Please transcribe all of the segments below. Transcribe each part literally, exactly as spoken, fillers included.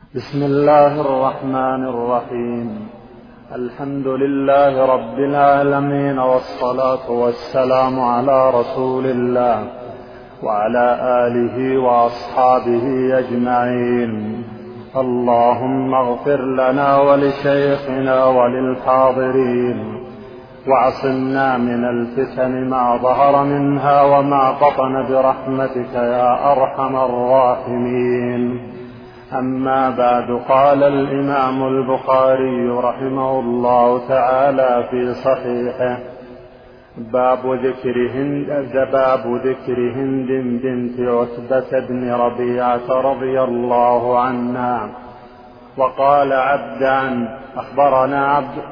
بسم الله الرحمن الرحيم. الحمد لله رب العالمين، والصلاة والسلام على رسول الله وعلى آله وأصحابه أجمعين. اللهم اغفر لنا ولشيخنا وللحاضرين، واعصمنا من الفتن ما ظهر منها وما بطن برحمتك يا أرحم الراحمين. أما بعد، قال الإمام البخاري رحمه الله تعالى في صحيحه: باب ذكر هند, باب ذكر هند بنت عتبة بن ربيعة رضي الله عنها. وقال عبدان أخبرنا عبد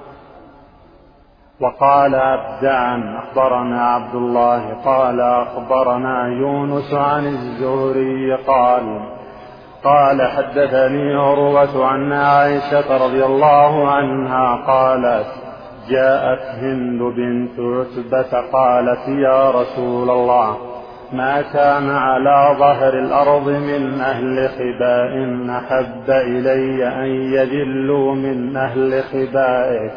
وقال عبدان أخبرنا عبد الله قال أخبرنا يونس عن الزهري قال قال حدثني عروة عن عائشة رضي الله عنها قالت: جاءت هند بنت عتبة قالت: يا رسول الله، ما كان على ظهر الأرض من أهل خباء أحب إلي أن يذلوا من أهل خبائك،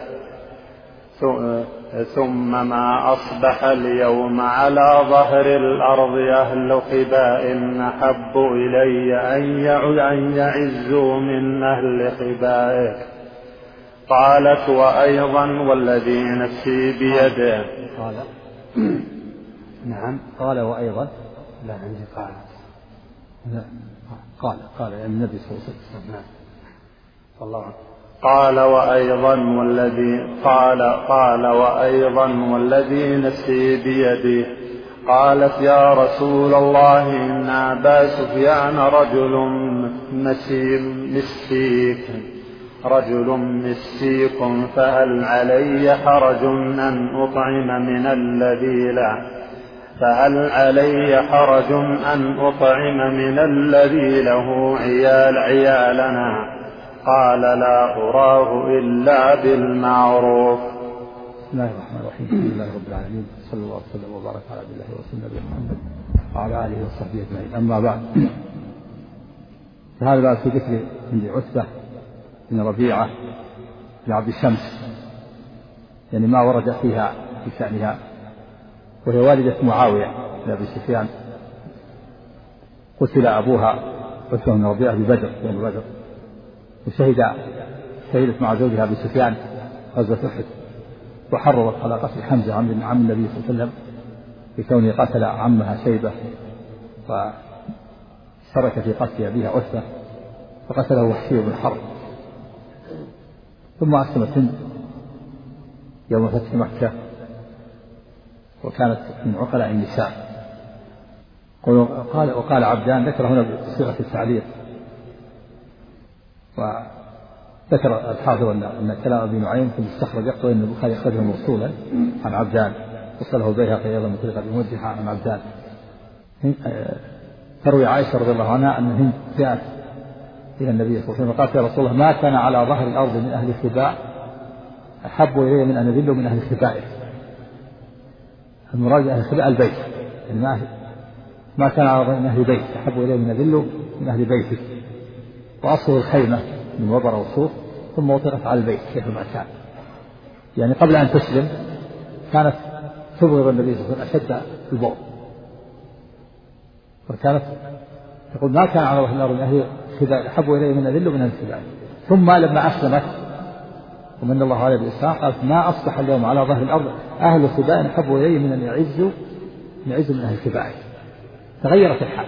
ثم ما أصبح اليوم على ظهر الأرض أهل خباء أحب إلي أن يعزوا من أهل خبائك. قالت: وأيضا والذي نفسي بيده. قال نعم قال وأيضا لا عندي قالت لا قال قال يعني النبي صلى الله عليه وسلم. نعم الله قال وأيضا والذي قال قال وأيضا والذي نفسي بيده. قالت: يا رسول الله، إن أبا سفيان رجل مسيك رجل مسيك فهل علي حرج أن أطعم من الذي لا فهل علي حرج أن أطعم من الذي له عيال عيالنا؟ قال: لا أراه إلا بالمعروف. بسم الله الرحمن الرحيم. الحمد لله رب العالمين، صلى الله وسلم وبارك على عبد الله ورسوله محمد وعلى آله وصحبه أجمعين. أما بعد، فهذا باب في ذكر هند عتبة بن ربيعة بن عبد الشمس، يعني ما ورد فيها في شأنها، وهي والدة معاوية بن أبي سفيان. قتل أبوها عتبة بن ربيعة ببدر يوم بدر، وشهد شهدت مع زوجها أبي سفيان غزوة أحد، وحرضت على قتل حمزة عم النبي صلى الله عليه وسلم بكونه قتل عمها شيبة، فشارك في قتل أبيها عتبة فقتله وحشي بن حرب. ثم أسلمت هند يوم فتح مكة، وكانت من عقلاء النساء. وقال, وقال عبدان ذكر هنا بصيغة التعليق، وذكر الحافظ أن كلام أبي نعيم في المستخرج يقول أن البخاري أخرجه موصولا عن عبدان، وصله البيهقي أيضا بطريقة موجهة عن عبدان. تروي عائشة رضي الله عنها أن هند جاءت إلى النبي صلى الله عليه وسلم وقالت: يا رسول الله، ما كان على ظهر الأرض من أهل خباء أحب إلي من أن أذل من أهل خبائه. المراد أهل خباء البيت، يعني ما كان على ظهر من أهل بيت أحب إلي من أذل من أهل بيتك. وأصل الخيمة من وبر وصوف، ثم وطئت على البيت كيفما كان. يعني قبل أن تسلم كانت تبغض النبي صلى الله عليه وسلم أشد البغض، وكانت تقول: ما كان على ظهر الأرض من أهل خباء أحب إلي من أذل من أهل خباء. ثم لما أسلمت ومن الله عليه بالإسلام قالت: ما أصبح اليوم على ظهر الأرض أهل خباء أحب إلي من أن يعزوا من يعزوا من أهل خباء. تغيرت الحال،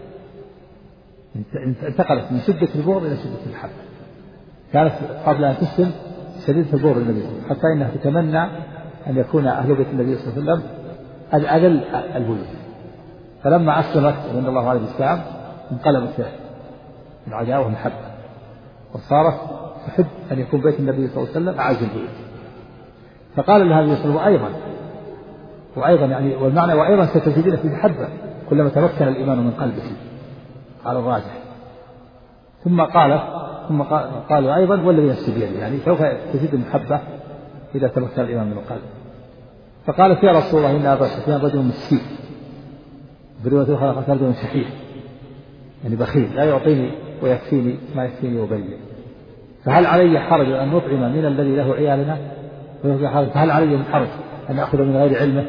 انتقلت من شدة البغض إلى شدة الحب. كانت قبل أن تسلم شديدة البغض للنبي، حتى إنها تتمنى أن يكون أهل بيت النبي صلى الله عليه وسلم الأذل البيوت. فلما أسلمت ومن الله عليه بالإسلام انقلبت العداوة والمحبة، وصارت تحب أن يكون بيت النبي صلى الله عليه وسلم أعز البيوت. فقال لها النبي صلى الله عليه وسلم: وأيضا وأيضا يعني والمعنى وأيضا ستزيدين في المحبة كلما تمكن الإيمان من قلبك على الراجح. ثم قال ثم قال أيضا والذي نفسي بيده، يعني سوف تزيد المحبة إذا تمكن الإيمان من القلب. فقالت: يا رسول الله، إن أبا سفيان رجل مسكين، برواية أخرى قال رجل شحيح، يعني بخيل، لا يعطيني ويكفيني ما يكفيني وبين. فهل علي حرج أن نطعم من الذي له عيالنا؟ فهل علي من حرج أن أخذ من غير علمه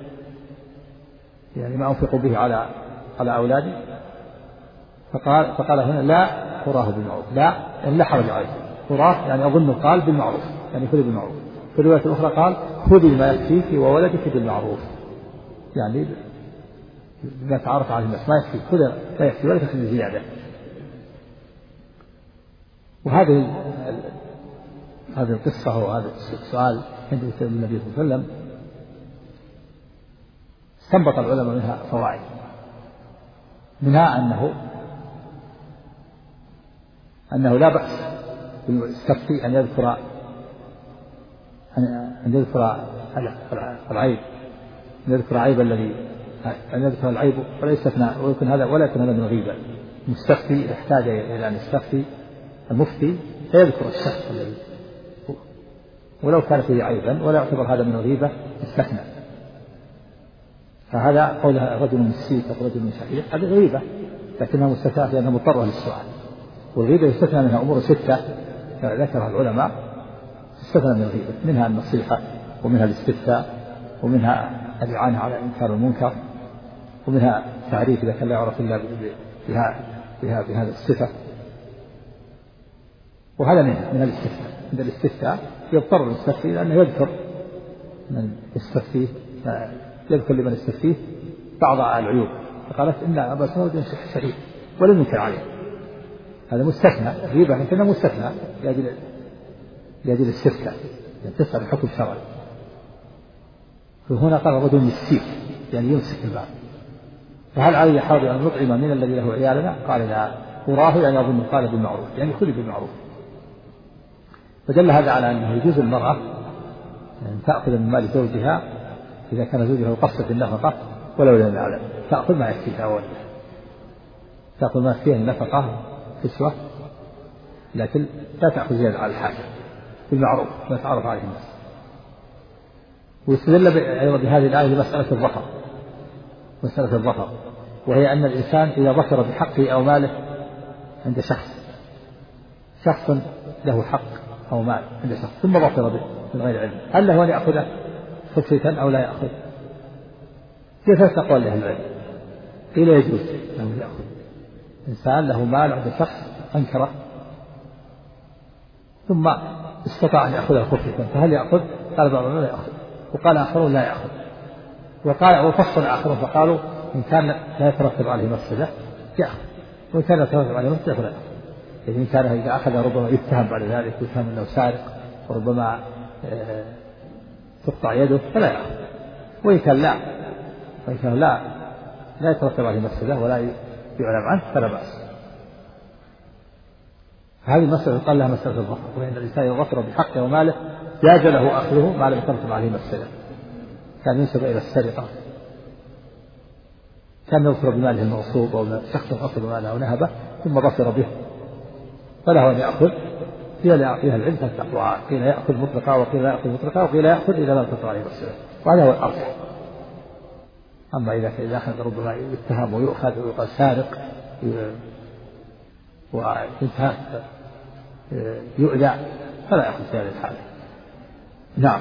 يعني ما أنفق به على على أولادي؟ فقال فقال هنا لا أراه بالمعروف، لا يعني لا حرج عليه، أراه يعني أظن قال بالمعروف يعني خذي بالمعروف. في الرواية الأخرى قال خذي ما يكفيك وولدك بالمعروف، يعني بما تعرف على الناس ما يكفي خذ لا يكفي ولا تخذ زيادة. وهذه هذه القصة وهذا السؤال عند النبي صلى الله عليه وسلم استنبط العلماء منها فوائد، منها أنه أنه لا بأس بالمستفتي أن يذكر أن يذكر العيب، أن يذكر عيب الذي أن يذكر العيب ولا يستثنى ويكون هذا ولا يكون هذا من غيبة. المستفتي احتاج إلى أن يستفتي المفتي فيذكر الشخص الذي ولو كان فيه عيبا ولا يعتبر هذا من غيبة استثنى. فهذا قولها رجل من السيف أو رجل من شهيد هذه غيبة لكنها مستثنى لأنها مضطرة للسؤال، والغيبة يستثنى منها أمور ستة ذكرها العلماء تستثنى من الغيبة، منها النصيحة ومنها الاستفتاء ومنها الإعانة على إنكار المنكر ومنها تعريف إذا كان لا يعرف إلا بها بها بهذا الصفة. وهذا منها من الاستفتاء. عند الاستفتاء يضطر المستفتي لأنه يذكر من يستفتيه يذكر لمن يستفتيه بعض العيوب، فقالت إن أبا سعود شهيد ولم ينكر عليه، هذا مستثنى غيبة لكنه مستثنى لأجل لأجل الاستفتاء يعني تسأل الحكم الشرعي. فهنا قال رجل مسيك يعني يمسك الباب. فهل علي حرج أن نطعم من الذي له عيالنا؟ قال لا أراه يعني أظن قال بالمعروف يعني خذي بالمعروف. فدل هذا على أنه يجوز المرأة أن تأخذ من مال زوجها إذا كان زوجها يقصد النفقة ولو لم يعلم، تأخذ ما يكفيها أولا، تأخذ ما فيه النفقة كسوة لكن لا تأخذ زيادة على الحاجة بالمعروف ما تعرف عليه الناس. ويستدل أيضا بهذه الآية لمسألة الظفر، مسألة الظفر وهي أن الإنسان إذا ظفر بحقه أو ماله عند شخص شخص له حق أو مال عند شخص ثم ظفر به من غير علم، هل له أن يأخذه خفية أو لا يأخذ؟ في ثلاث أقوال لأهل العلم. قيل يجوز له يأخذ، إنسان له مال عند شخص أنكره ثم استطاع أن يأخذه خفية فهل يأخذ؟ قال بعض العلماء لا يأخذ، وقال آخرون لا يأخذ، وقال وفصل آخرون فقالوا إن كان لا يترتب عليه مفسدة يأخذ، وإن كان لا يترتب عليه مفسدة فلا يأخذ. يعني إن كان إذا أخذ ربما يتهم بعد ذلك يتهم أنه سارق وربما تقطع يده فلا يأخذ، وإن كان لا وإن كان لا لا يترتب عليه مفسدة ولا يعلم عنه فلا بأس. هذه المسألة قال لها مسألة الظفر، وإن الإنسان يظفر بحقه وماله جاز له أخذه ما لم يترتب عليه مفسدة. كان ينسب إلى السرقة، كان يظفر بماله المغصوب أو شخص أخذ ماله أو نهبه ثم ظفر به فله أن يأخذ. فيها فيها العلم ثلاث قيل يأخذ مطلقا وقيل لا يأخذ مطلقا وقيل يأخذ إذا لم تطلع عليه مفسدة، وهذا هو الأرجح. أما إذا إذا أخذ ربما يتهم ويؤخذ ويقال سارق وينتهى يؤذى فلا يأخذ في هذه الحالة. نعم.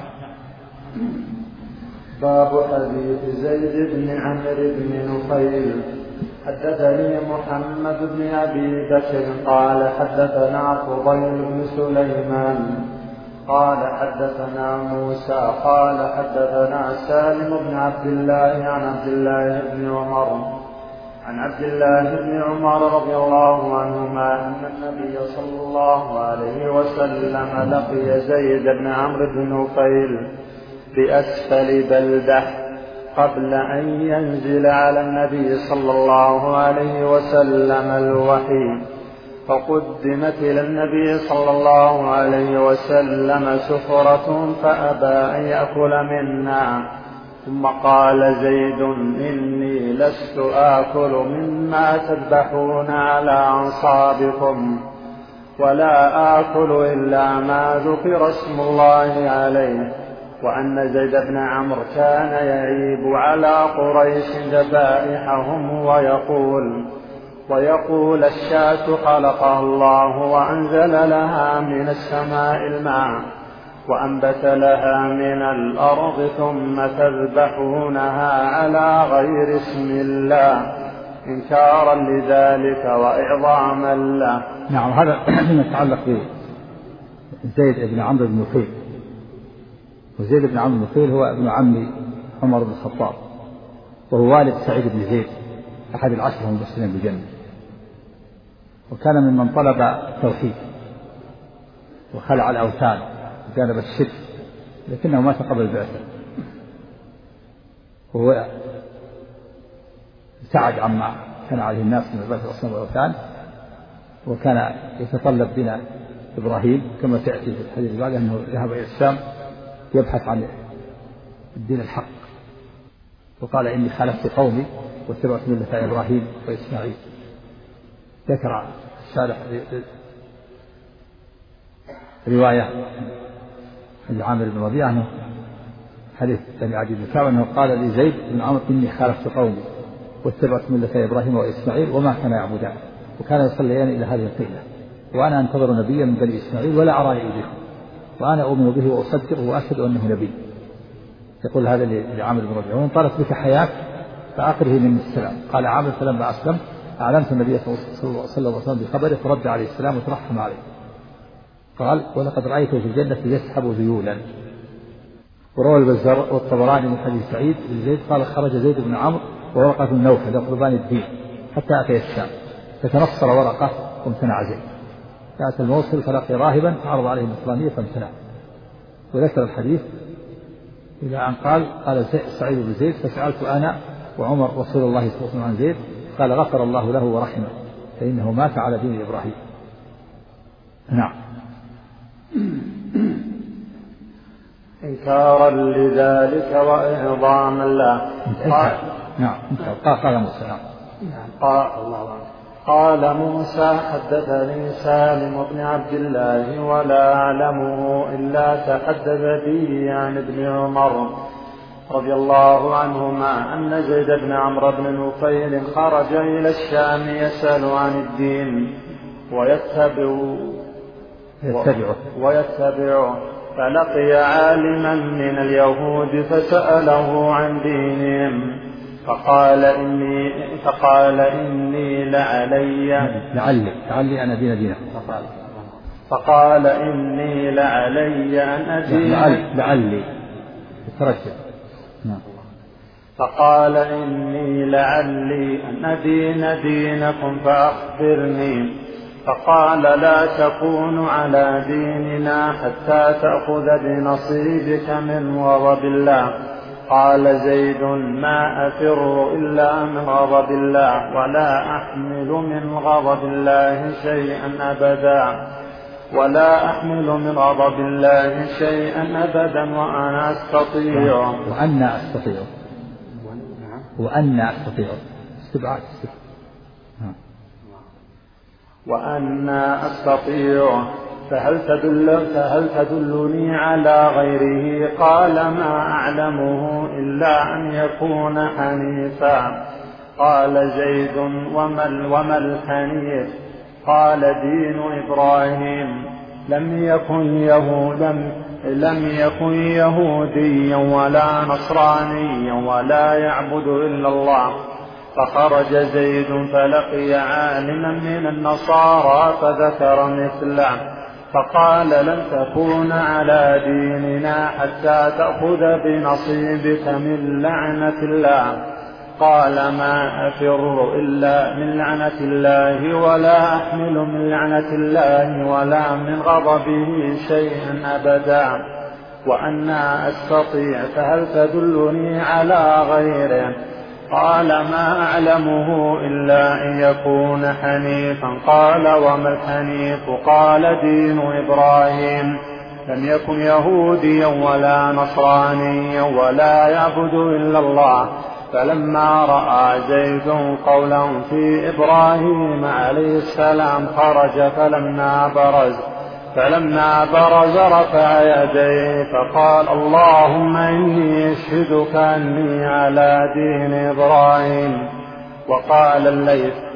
باب حديث زيد بن عمرو بن نفيل. حدثني محمد بن أبي بكر قال حدثنا فضيل بن سليمان قال حدثنا موسى قال حدثنا سالم بن عبد الله عن عبد الله بن عمر عن عبد الله بن عمر رضي الله عنهما أن النبي صلى الله عليه وسلم لقي زيد بن عمرو بن نفيل بأسفل بلدة قبل أن ينزل على النبي صلى الله عليه وسلم الوحي، فقدمت إلى النبي صلى الله عليه وسلم سفرة فأبى أن يأكل منا، ثم قال زيد إني لست آكل مما تذبحون على أنصابكم ولا آكل إلا ما ذكر اسم الله عليه، وأن زيد بن عمرو كان يعيب على قريش ذبائحهم ويقول ويقول الشاة خلقها الله وأنزل لها من السماء الماء وأنبت لها من الأرض ثم تذبحونها على غير اسم الله إنكارا لذلك وإعظاما له. نعم. هذا فيما يتعلق بزيد بن عمرو بن نفيل. وزيد بن عمرو بن نفيل هو ابن عم عمر بن الخطاب، وهو والد سعيد بن زيد أحد العشرة المبشرين بالجنة، وكان ممن طلب التوحيد وخلع الأوثان وجانب الشرك، لكنه مات قبل البعثة، وهو ابتعد عما كان عليه الناس من عبادة الأصنام والأوثان، وكان يتطلب دين إبراهيم كما تأتي في الحديث بعد أنه ذهب إلى الشام يبحث عن الدين الحق، وقال إني خالفت قومي واتبعت ملة إبراهيم وإسماعيل. ذكر الشارح رواية عن عامر بن ربيعة أنه حديث بني عدي بن كعب أنه قال لي زيد بن عمرو إني خالفت قومي واتبعت ملة إبراهيم وإسماعيل وما كان يعبدان، وكان يصليان إلى هذه القبلة، وأنا أنتظر نبيا من بني إسماعيل ولا أراني أجيبه، وأنا أؤمن به وأصدقه وأشهد أنه نبي. يقول هذا لعامر بن ربيعة: وإن طالت بك حياة فأقره من السلام. قال عامر: فلما أسلم أعلمت النبي صلى الله عليه وسلم بخبره فرد عليه السلام وترحم عليه. قال: ولقد رأيته في الجنة يسحب ذيولا. وروى البزار والطبراني من حديث سعيد بن زيد قال: خرج زيد بن عمرو وورقة بن نوفل يطلبان الدين حتى أتي الشام، فتنصر ورقة وامتنع زيد، فأتى الموصل فلقي راهبا فعرض عليه النصرانية فامتنع. وذكر الحديث إلى أن قال: قال سعيد بن زيد: فسألت أنا وعمر رسول الله صلى الله عليه وسلم عن زيد، قال: غفر الله له ورحمه فإنه مات على دين إبراهيم. نعم. إنكارا لذلك وإعظاما له. قال نعم قال قال موسى نعم قال الله قال موسى: حدثني سالم بن عبد الله ولا أعلمه إلا تحدث به عن ابن عمر رضي الله عنهما أن زيد بن عمرو بن نفيل خرج إلى الشام يسأل عن الدين ويتبع يتبعه ويتبعه فلقي عالما من اليهود فسأله عن دينهم فقال إني فقال إني لعلي لعلي لعلي أن أدين دينه فقال إني لعلي أن أدين لعلي لعلي ترجع نعم فقال إني لعلي أن أدين دينكم فأخبرني. فقال: لا تكون على ديننا حتى تأخذ بنصيبك من غضب الله. قال زيد: ما أفر إلا من غضب الله ولا أحمل من غضب الله شيئا أبدا ولا أحمل من غضب الله شيئا أبدا وأنا أستطيع وأنا أستطيع وأنا أستطيع استبعاد وأنا أستطيع فهل تدل فهل تدلني على غيره؟ قال: ما أعلمه إلا أن يكون حنيفا. قال زيد: وما وما الحنيف؟ قال: دين إبراهيم. لم يكن يهودا لم يكن يهوديا ولا نصرانيا ولا يعبد إلا الله. فخرج زيد فلقي عالما من النصارى فذكر مثله فقال: لن تكون على ديننا حتى تأخذ بنصيبك من لعنة الله. قال: ما أفر إلا من لعنة الله ولا أحمل من لعنة الله ولا من غضبه شيئا أبدا وأنا أستطيع فهل تدلني على غيره؟ قال: ما أعلمه إلا أن يكون حنيفا. قال: وما الحنيف؟ قال: دين إبراهيم. لم يكن يهوديا ولا نصرانيا ولا يعبد إلا الله. فلما رأى زيد قولا في إبراهيم عليه السلام خرج فلما برز فلما برز رفع يديه فقال: اللهم إني أشهدك أني على دين إبراهيم. وقال الليث: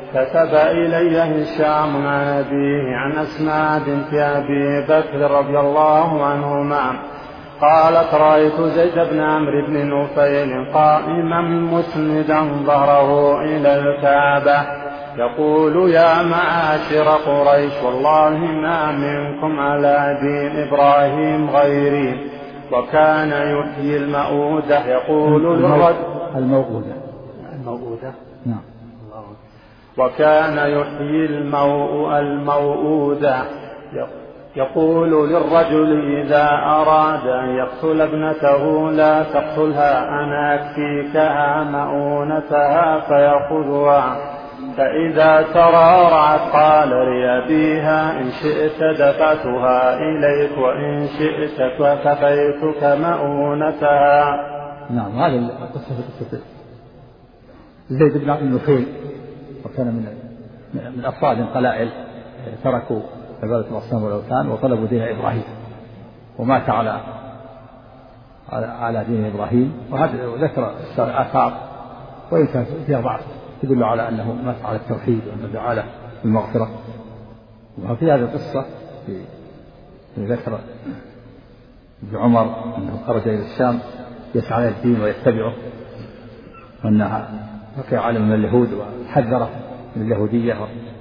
كتب إلي هشام عن أبيه عن أسماء بنت أبي بكر رضي الله عنهما قالت رأيت زيد بن عمرو بن نفيل قائما مسندا ظهره إلى الكعبة يقول يا معاشر قريش والله ما منكم على دين إبراهيم غيري. وكان يحيي المؤودة يقول للرجل الموؤودة الموؤودة نعم. وكان يحيي الموء الموؤودة يقول للرجل إذا أراد أن يقتل ابنته لا تقتلها أنا أكفيكها مؤونتها فيأخذها فإذا ترارعت قال لأبيها إن شئت دفعتها إليك وإن شئت كفيتك مؤونتها. نعم. هذه القصة في قصة زيد بن عمرو بن نفيل وكان من من أفراد قلائل تركوا عبادة الأصنام والأوثان وطلبوا دين إبراهيم ومات على على دين إبراهيم. وهذا ذكر آثار وإن كان فيها ضعف تدل على أنه مات على التوحيد وأنه دعا له بالمغفرة. وفي هذه القصة في ذكر ابن عمر أنه خرج إلى الشام يسعى إلى الدين ويتبعه وأنها بقي عالم من اليهود وحذره من اليهودية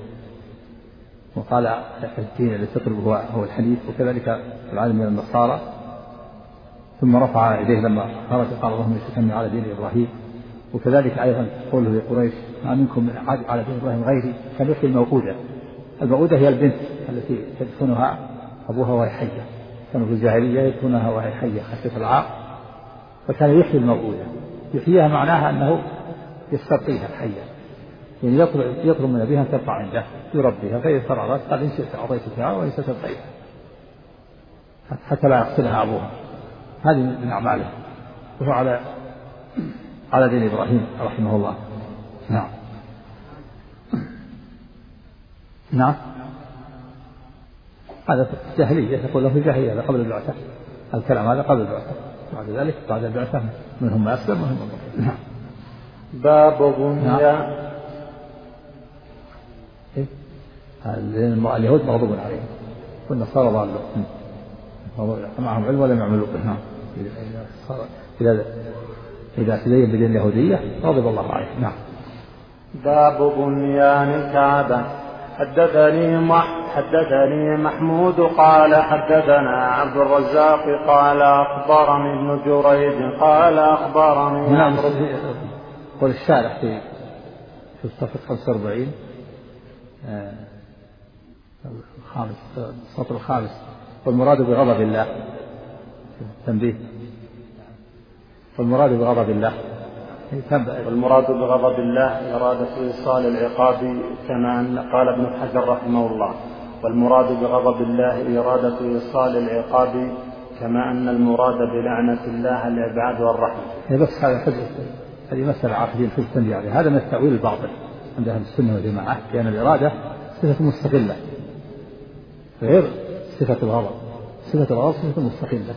وقال الدين الذي تطلبه هو الحنيف وكذلك العالم من النصارى. ثم رفع يديه لما خرج قال اللهم اشهد على دين إبراهيم. وكذلك أيضا قوله لقريش ما منكم من أحد على دين إبراهيم غيري. كان يحيي الموؤودة. الموؤودة هي البنت التي تدفنها أبوها وهي حية. كانوا في الجاهلية يدفنها وهي حية خشية العار فكان يحيي الموؤودة. يحييها معناها أنه يستبقيها حية يعني يطلب, يطلب من أبيها أن تبقى عنده يربيها فإذا فرغت قال إن شئت أعطيتها وإن شئت تبقيها حتى لا يقتلها أبوها. هذه من أعماله وهو على على دين إبراهيم رحمه الله. نعم. نعم. هذا في الجاهلية يقول له في الجاهلية هذا قبل البعثة. الكلام هذا قبل البعثة. بعد ذلك بعد البعثة منهم ما أسلم ومنهم ما. نعم. باب بنيان إيه؟ اليهود مغضوب عليهم والنصارى ضالون معهم علم ولم يعملوا به. إذا إذا تدين بدين اليهودية غضب الله عليه. نعم. باب بنيان الكعبة. حدثني حدثني محمود قال حدثنا عبد الرزاق قال أخبرني ابن جريج قال أخبرني نعم. قول الشارح في في الصفحة خمسة وأربعين الخامس السطر الخامس والمراد بغضب الله تنبيه والمراد بغضب الله والمراد بغضب الله إرادة إيصال العقاب كما قال ابن حجر رحمه الله. والمراد بغضب الله إرادة إيصال العقاب كما أن المراد بلعنة الله الإبعاد والرحمة. بس هذا حجة هذه مسألة عاقدين في التنبيه عليه. هذا من التأويل الباطل عند أهل السنة والجماعة لأن الإرادة صفة مستقلة غير صفة الغضب. صفة الغضب صفة مستقلة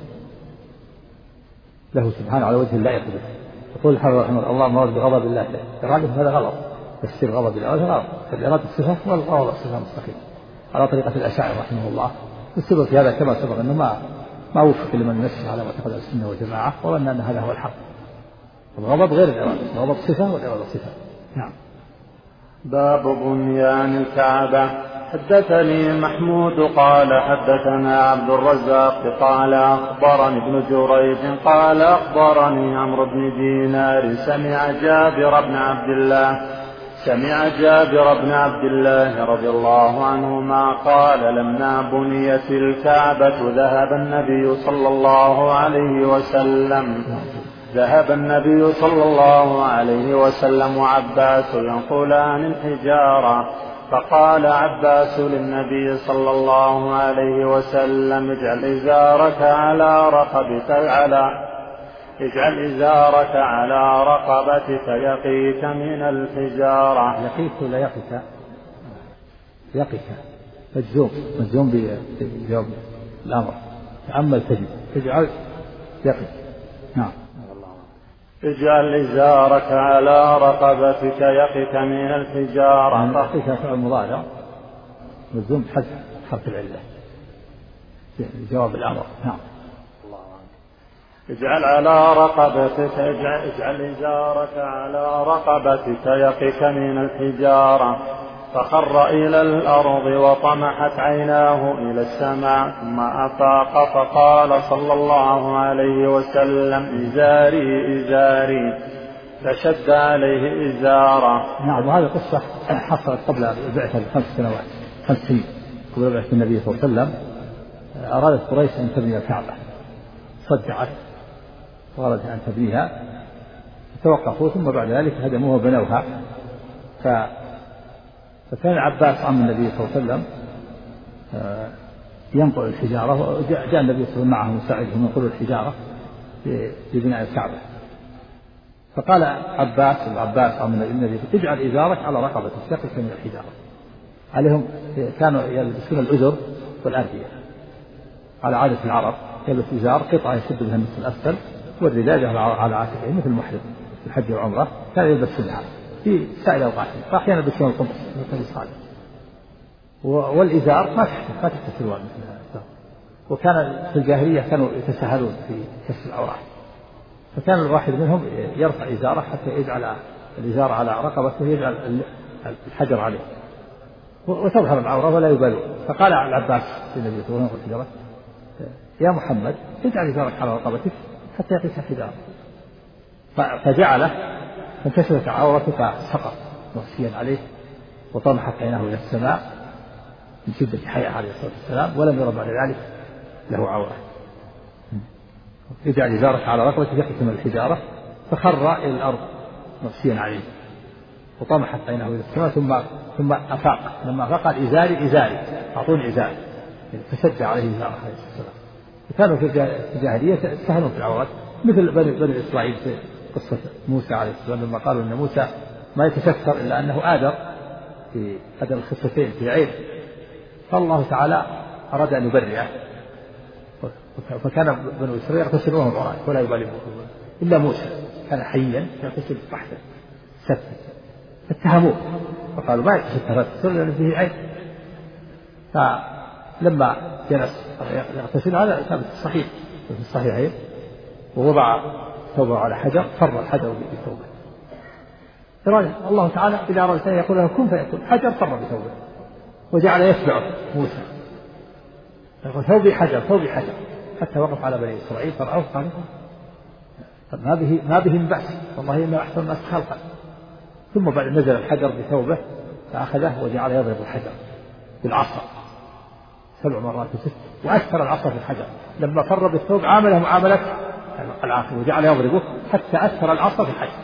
له سبحانه على وجه لا يقدر. يقول الحافظ رحمه الله مراد بغضب الله إرادة هذا غلط. تفسير غضب الله هذا غلط. الإرادة صفة والغضب صفة مستقلة على طريقة الأشاعرة رحمه الله. السبب في هذا كما سبق أنه ما ما وفق لمن يمشي على معتقد السنة والجماعة وأن أن هذا هو الحق. الغضب غير الإرادة. الغضب صفة والإرادة صفة. نعم. باب بنيان الكعبة. حدثني محمود قال حدثنا عبد الرزاق قال أخبرني ابن جريج قال أخبرني عمرو بن دينار سمع جابر بن عبد الله سمع جابر بن عبد الله رضي الله عنهما قال لما بنيت الكعبة ذهب النبي صلى الله عليه وسلم ذهب النبي صلى الله عليه وسلم وعباس ينقلان الحجارة فقال عباس للنبي صلى الله عليه وسلم اجعل إزارك على رقبتك على اجعل إزارك على رقبتك يقيك من الحجارة. يقيك ولا يقيك؟ يقيك مجزوم مجزوم بجواب الأمر. تأمل تجد تجعل يقيك. نعم. اجعل إزارك على رقبتك يقك من الحجارة. يقك فعل مضارع مجزوم بحذف حرف العلة جواب الأمر. نعم. اجعل على رقبتك اجعل, اجعل إزارك على رقبتك يقك من الحجارة. فخر إلى الأرض وطمحت عيناه إلى السماء ثم أفاق فقال صلى الله عليه وسلم إزاري إزاري فشد عليه إزاره. نعم. وهذه قصة حصلت قبل البعثة بخمس سنوات خمس سنين قبل بعثة النبي صلى الله عليه وسلم. أرادت قريش أن تبني الكعبة صدعت وأرادت أن تبنيها توقفوا ثم بعد ذلك هدموها وبنوها. ف فكان العباس عم النبي صلى الله عليه وسلم ينقل الحجارة وجاء النبي صلى الله عليه وسلم معه مساعدهم ينقلوا الحجارة لبناء الكعبة. فقال عباس العباس عم النبي اجعل إزارك على رقبتك يقك من الحجارة. عليهم كانوا يلبسون الأزر والأردية على عادة العرب يلبس إزار قطعة يشد بها النصف الأسفل والرداء على عاتقه مثل المحرم في الحج والعمرة كان يلبسونها في سائر أوقات وأحيانا يلبسون القمص مثل الصالح. والإزار ما تحت ما تحت السروال. وكان في الجاهلية كانوا يتساهلون في كسر العورات فكان الواحد منهم يرفع إزاره حتى يجعل الإزار على رقبته ويجعل الحجر عليه وتظهر العورة ولا يبالون. فقال العباس للنبي صلى الله عليه وسلم يا محمد اجعل إزارك على رقبتك حتى يقيس الحجارة. فجعله فانكشفت عورته فسقط مغشيا عليه وطمحت عيناه إلى السماء من شدة حياء عليه الصلاة والسلام ولم يرى بعد ذلك له عورة. اجعل إزارك على رقبتك يقيس من الحجارة فخر إلى الأرض مغشيا عليه وطمحت عيناه إلى السماء ثم ثم أفاق. لما أفاق قال إزاري إزاري أعطوني إزاري فشد عليه إزاره عليه السلام. كانوا في الجاهلية يستهلون في العورات مثل بني, بني إسرائيل في قصة موسى عليه السلام لما قالوا أن موسى ما يتكسر إلا أنه آدر في هذا الخصتين في عين فالله تعالى أراد أن يبرئه فكان بنو إسرائيل يغتسلون وهم عراة ولا يبالي إلا موسى كان حيا يغتسل بحثا سفا فاتهموه فقالوا ما يغتسل لأنه فيه عين. فلما جلس يغتسل هذا ثابت في الصحيح في الصحيحين ووضع ثوبه على حجر فر الحجر بثوبه. الله تعالى إذا أراد شيئا يقول له كن فيكون حجر فر بثوبه وجعل يتبعه موسى يقول ثوبي حجر ثوبي حجر حتى وقف على بني إسرائيل فرعوه قال ما به ما به من بأس والله إنه أحسن الناس خلقا. ثم بعد نزل الحجر بثوبه فأخذه وجعل يضرب الحجر بالعصا سبع مرات وست وأكثر العصا في الحجر. لما فر بالثوب عامله معاملة العاقل وجعل يضربه حتى أكثر العصا في الحجر.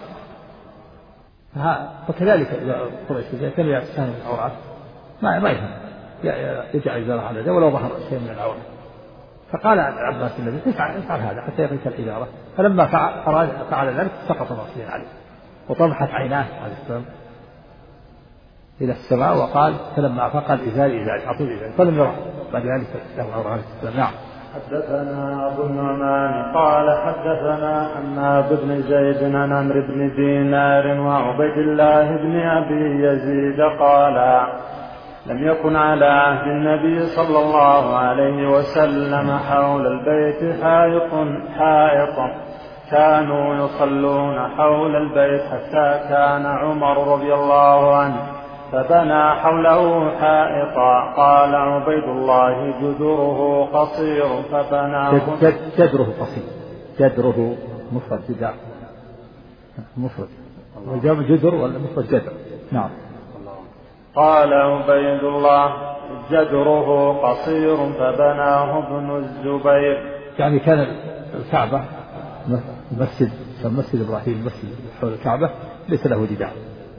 وكذلك قريش إذا كانوا يستهزئون العورات ما ما يفهم يجعل إزاره على ذا ولو ظهر شيء من العورة. فقال العباس النبي افعل افعل هذا حتى يقيس الحجارة. فلما فعل فعل ذلك سقط مغشيا عليه وطمحت عيناه عليه السلام إلى السماء وقال فلما أفاق إزاري إزاري أعطوني إزاري فلم يرى بعد ذلك له عورة عليه السلام. نعم. حدثنا أبو النعمان قال حدثنا حماد بن زيد عن عمرو بن دينار وعبيد الله بن أبي يزيد قال لم يكن على عهد النبي صلى الله عليه وسلم حول البيت حائط حائط كانوا يصلون حول البيت حتى كان عمر رضي الله عنه فبنى حوله حائطا. قال عبيد الله جدره قصير فبنى جدره قصير جدره مفرد جدار مفرد والجمع جدر والمفرد جدر. نعم. قال عبيد الله جدره قصير فبناه ابن الزبير. يعني كان الكعبة مسجد مسجد إبراهيم مسجد حول الكعبة ليس له جدار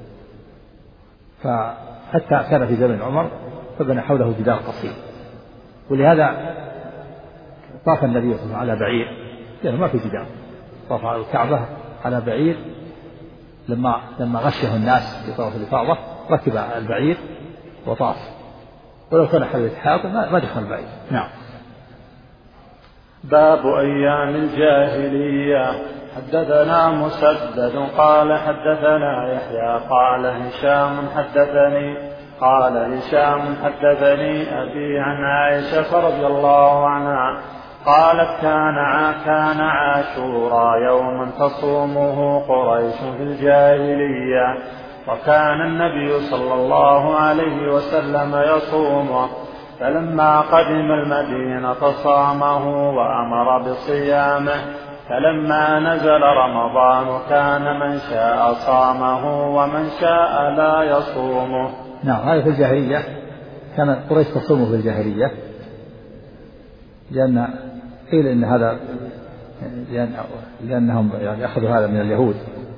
فحتى كان في زمن عمر فبنى حوله جدار قصير. ولهذا طاف النبي صلى الله عليه وسلم على بعير لأنه ما في جدار طاف على الكعبة على بعير لما لما غشه الناس في طواف الإفاضة ركب البعير وطاف ولو كان حول حائط ما دخل البعير. نعم. باب أيام الجاهلية. حدثنا مسدد قال حدثنا يحيى قال هشام حدثني قال هشام حدثني أبي عن عائشة رضي الله عنها قالت كان كان عاشورا يوما تصومه قريش في الجاهلية وكان النبي صلى الله عليه وسلم يصومه فلما قدم المدينة صامه وأمر بصيامه فلما نزل رمضان كان من شاء صامه ومن شاء لا يصومه. نعم هذا في الجاهلية كان قريش تصومه في الجاهلية لأن قيل إن هذا لأن لأنهم يعني أخذوا هذا من اليهود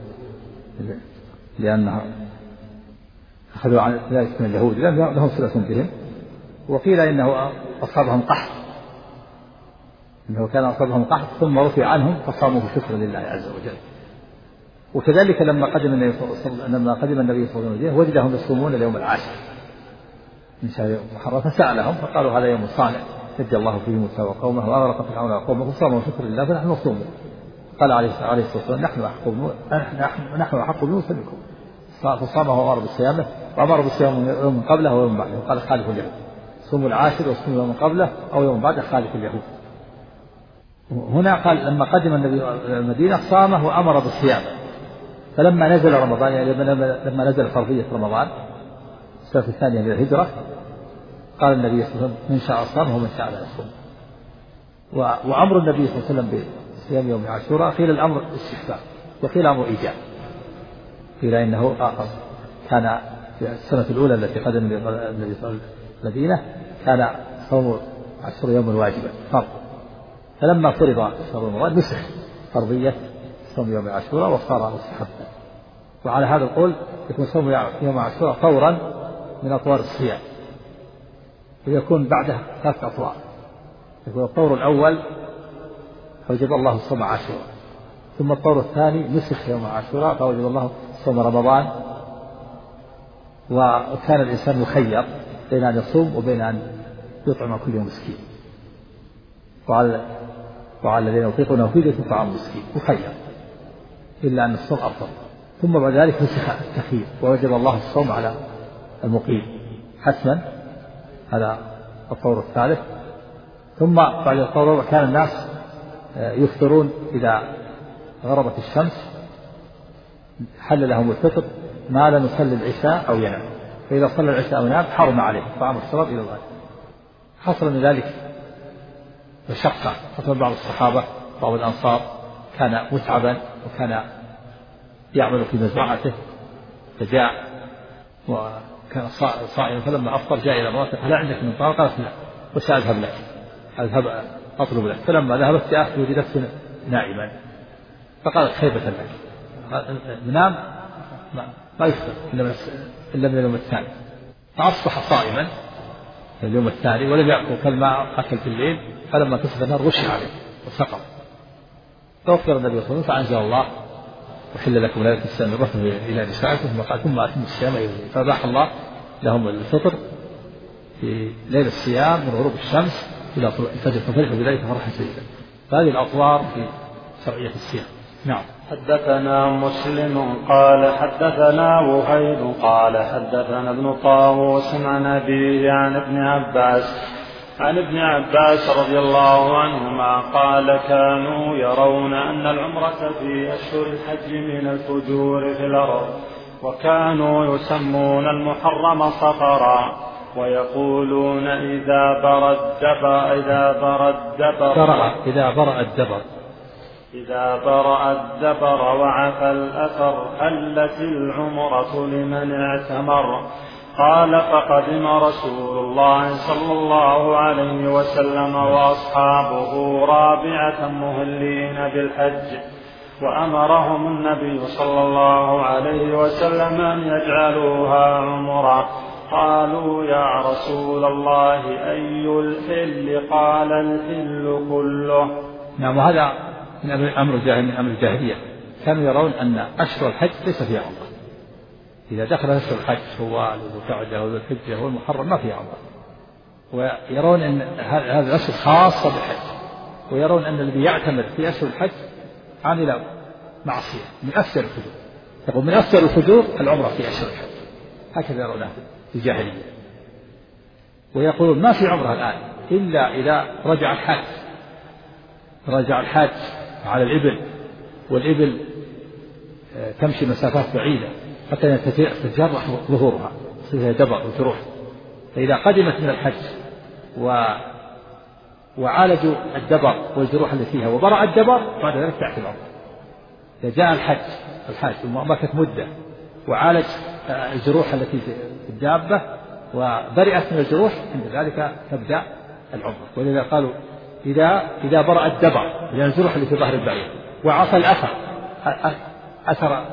لأنهم أخذوا عن ذلك من اليهود لأن لهم صلة بهم وقيل إنه أصابهم قحط إنه كان أصابهم قحط ثم رفع عنهم فصاموا شكرا لله عز وجل. وكذلك لما قدم النبي صلى الله لما قدم النبي صلى الله عليه وسلم وجدهم يصومون اليوم العاشر من شهر محرم فسألهم فقالوا هذا يوم صانع نجى الله فيه موسى وقومه وأغرق فرعون وقومه فصاموا شكرا لله فنحن نصوم. قال عليه الصلاة والسلام نحن أحق نحن أحق بموسى بكم فصامه وأمر بصيامه وأمر بصيام يوم قبله ويوم بعده وقال خالف اليهود صوموا العاشر وصوموا يوم قبله أو يوم بعده خالف اليهود. هنا قال لما قدم النبي المدينة صامه وأمر بالصيام فلما نزل رمضان يعني لما نزل فرضية رمضان السنة الثانية من الهجرة قال النبي صلى الله عليه وسلم من شاء صامه ومن شاء لا يصوم. وأمر النبي صلى الله عليه وسلم بصيام يوم عاشوراء قيل الأمر استحباب وقيل أمر إيجاب. قيل إنه كان في السنة الأولى التي قدم النبي صلى الله عليه وسلم المدينة كان صوم عاشوراء يوم واجبا فرض فلما فرض شهر رمضان نسخ فرضية صوم يوم عاشوراء وصار مستحبا. وعلى هذا القول يكون صوم يوم عاشوراء طورا من أطوار الصيام ويكون بعده ثلاث أطوار. يكون الطور الأول فوجب الله صوم عاشوراء ثم الطور الثاني نسخ يوم عاشوراء فوجب الله صوم رمضان وكان الإنسان مخير بين أن يصوم وبين أن يطعم كل يوم مسكين وعلى وعلى الذين يطيقونه فدية طعام مسكين مخير إلا أن الصوم أفضل. ثم بعد ذلك نسخ التخيير ووجب الله الصوم على المقيم حتما هذا الطور الثالث. ثم بعد الطور كان الناس يفطرون إذا غربت الشمس حل لهم الفطر ما لم يصلي العشاء أو ينام فإذا صلى العشاء أو ينام حرم عليه طعام الشراب إلى الغد. حصل من ذلك مشقة حصل بعض الصحابة بعض الأنصار كان متعبا وكان يعمل في مزرعته فجاء وكان صائما فلما أفطر جاء إلى امرأته هل عندك من طعام؟ قالت لا وسأذهب لك أذهب أطلب لك. فلما ذهبت جاءت وجدته نائما فقالت خيبة لك نام ما يفطر إلا من اليوم الثاني فأصبح صائما اليوم الثاني ولم يأكل كالماء أكل في الليل فلما كسب النار غشي عليه وسقط فأفطر النبي صلى الله عليه وسلم فأنزل الله وحل لكم ليلة الصيام الرفث إلى نسائكم ثم قال ثم أتموا الصيام إلى الليل فأباح الله لهم الفطر في ليلة الصيام من غروب الشمس إلى طلوع الفجر ففرحوا بذلك فرحا شديدا. فهذه الأطوار في شرعية الصيام. نعم. حدثنا مسلم قال حدثنا وهيب قال حدثنا ابن طاووس عن أبيه عن ابن عباس عن ابن عباس رضي الله عنهما قال كانوا يرون أن العمرة في أشهر الحج من الفجور في الأرض وكانوا يسمون المحرم صفرا ويقولون إذا برى الدبر إذا برى الدبر إذا برأ الدبر إذا برأ الدبر وعفى الأثر حلت العمرة لمن اعتمر. قال فقدم رسول الله صلى الله عليه وسلم وأصحابه رابعة مهلين بالحج وأمرهم النبي صلى الله عليه وسلم أن يجعلوها عمرة. قالوا يا رسول الله أي الحل؟ قال الحل كله. نعم. وهذا من أمر الجاهلية من أمر الجاهلية كانوا يرون أن أشهر الحج ليس فيها عمرة. إذا دخل أشهر الحج شوال وذو القعدة وذو الحجة والمحرم ما فيها عمرة ويرون أن هذه الأشهر خاصة بالحج ويرون أن الذي يعتمد في أشهر الحج عامل معصية من أكثر الفجور. يقول من أكثر الفجور العمرة في أشهر الحج، هكذا يرونه في الجاهلية. ويقولون ما في عمرة الآن إلا إذا رجع الحاج، رجع الحاج على الإبل، والإبل تمشي مسافات بعيدة حتى تتجرح ظهورها فيها دبر وجروح، فإذا قدمت من الحج و وعالجوا الدبر والجروح التي فيها وبرأ الدبر بعد ذلك تأتي العمرة. إذا جاء الحج الحاج ومكث مدة وعالج الجروح التي في الدابة وبرئت من الجروح، عند ذلك تبدأ العمرة. ولذا قالوا إذا إذا برأ الدبر لأن الجروح اللي في ظهر البعير وعفى الأثر أثر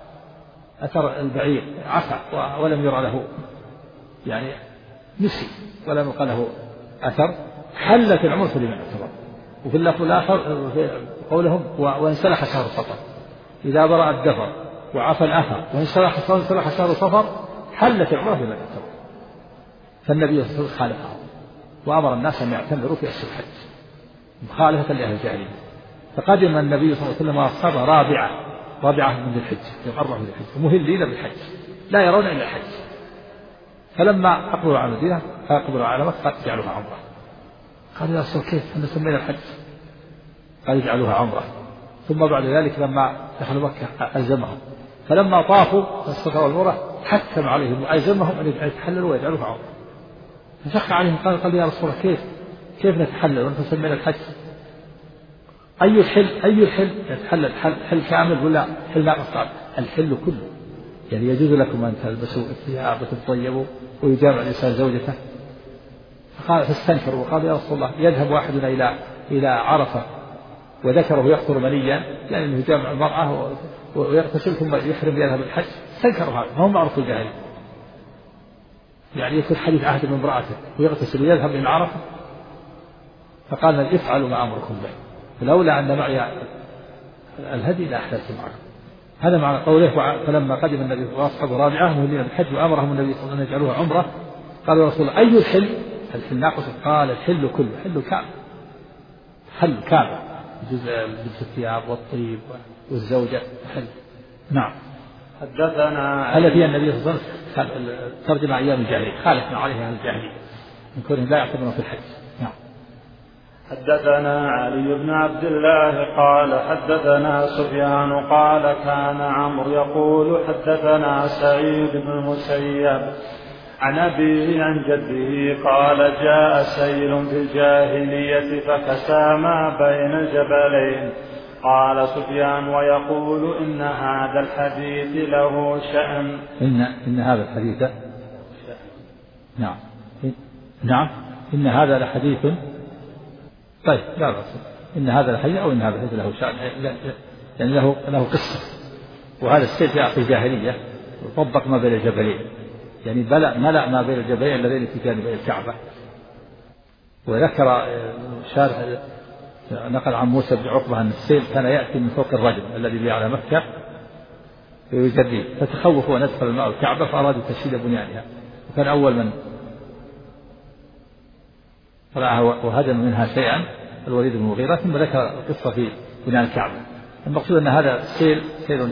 أثر البعير عفى ولم يرى له يعني نسي ولم يقل له أثر، حلت العمرة لمن اعتبر. وفي اللفظ الآخر قولهم وانسلخ شهر صفر، إذا برأ الدبر وعفى الأثر وانسلخ شهر صفر حلت العمرة لمن اعتبر. فالنبي صلى الله عليه وسلم خالفهم وأمر الناس أن يعتمروا في أشهر الحج مخالفة لأهل الجاهلية. فقدم النبي صلى الله عليه وسلم وأصحابه رابعة رابعة من ذي الحج، يوم أربعة من ذي الحج، مهلين بالحج لا يرون إلا الحج. فلما أقبلوا على المدينة أقبلوا على مكة جعلوها عمرة. قالوا يا رسول كيف احنا سمينا الحج؟ قال اجعلوها عمرة. ثم بعد ذلك لما دخلوا مكة ألزمهم، فلما طافوا الصفا والمروة حكم عليهم وألزمهم أن يتحللوا ويجعلوها عمرة. فشق عليهم قال قال يا رسول الله كيف كيف نتحلل ونحن سمينا الحج؟ أي الحل أي الحل يتحلل حل, حل كامل ولا حل ما قصر؟ الحل كله، يعني يجوز لكم أن تلبسوا الثياب وتتطيبوا ويجامع الإنسان زوجته. فقال فاستنكروا وقال يا رسول الله يذهب واحدنا إلى إلى عرفة وذكره يقطر منيا يعني أنه يجامع المرأة ويغتسل ثم يحرم يذهب الحج. استنكروا هذا، هم معروف الجاهل، يعني يكون حديث عهد من امرأته ويغتسل ويذهب إلى عرفة. فقال افعلوا ما أمركم به، فلولا أن معي الهدي لأحللت معكم. هذا معنى قوله فلما قدم النبي وأصحابه رابعة مهلين بالحج وأمرهم النبي صلى الله عليه وسلم أن يجعلوها عمرة. قال يا رسول الله أي الحل؟ الحل ناقص. قال الحل كله، حل كامل، حل كامل جزء لبس الثياب والطيب والزوجة حل. نعم. حدثنا هل في النبي صلى الله عليه وسلم ترجم أيام الجاهلية خالفنا عليها الجاهلية من كونهم لا يعتبرون في الحج. نعم. حدثنا علي بن عبد الله قال حدثنا سفيان قال كان عمرو يقول حدثنا سعيد بن المسيب عن أبيه عن جده قال جاء سيل في الجاهلية فكسى ما بين الجبلين. قال سفيان ويقول إن هذا الحديث له شأن. إن إن هذا الحديث نعم نعم إن هذا لحديث. طيب لا بأس إن هذا الحديث أو إن هذا الحديث له شأن، يعني له له قصة. وهذا السيل جاء في الجاهلية وطبق ما بين الجبلين، يعني بلأ ملأ ما بين الجبلين اللذين في جانب الكعبة. وذكر شارح نقل عن موسى بن عقبة أن السيل كان يأتي من فوق الرجل الذي بي على مكة ويجريه، فتخوفوا أن يدخل الماء الكعبة فأرادوا تشييد بنيانها، وكان أول من رآها وهدم منها شيئا الوليد بن المغيرة. ثم ذكر القصة في بناء الكعبة. المقصود أن هذا السيل سيل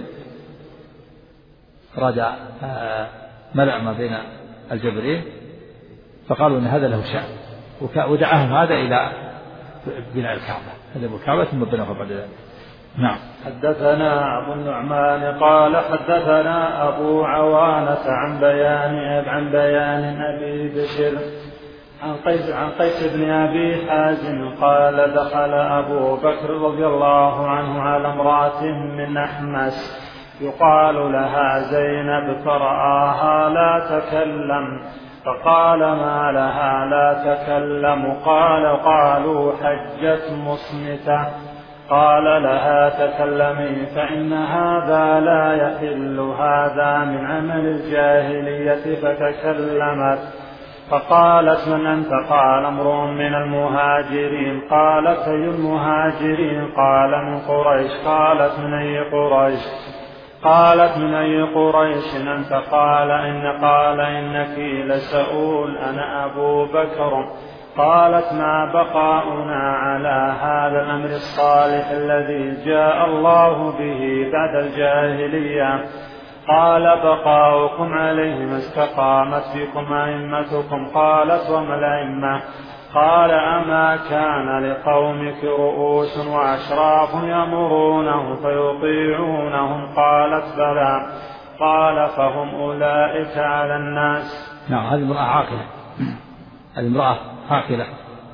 أراد ملأ ما بين الجبلين، فقالوا أن هذا له شأن ودعاهم هذا إلى بناء الكعبة، هدموا الكعبة ثم بنوها بعد ذلك. نعم. حدثنا أبو النعمان قال حدثنا أبو عوانة عن بيان عن بيان أبي بشر عن قيس عن قيس بن أبي حازم قال دخل أبو بكر رضي الله عنه على امرأة من أحمس يقال لها زينب فرآها لا تكلم فقال ما لها لا تكلم؟ قال قالوا حجت مصمتة. قال لها تكلمي فإن هذا لا يحل، هذا من عمل الجاهلية. فتكلمت فقالت من أنت؟ قال امرؤ من المهاجرين. قالت أي المهاجرين؟ قال من قريش. قالت من أي قريش؟ قالت من أي قريش أنت؟ قال إن قال إنك لسؤول أنا أبو بكر. قالت: ما بقاؤنا على هذا الأمر الصالح الذي جاء الله به بعد الجاهلية؟ قال: بقاؤكم عليه ما استقامت فيكم أئمتكم. قالت: وما الأئمة؟ قال: أما كان لقومك رؤوس وأشراف يأمرونهم فيطيعونهم؟ قالت: بلى. قال: فهم أولئك على الناس. نعم. هذه امرأة عاقلة، هذه امرأة عاقلة.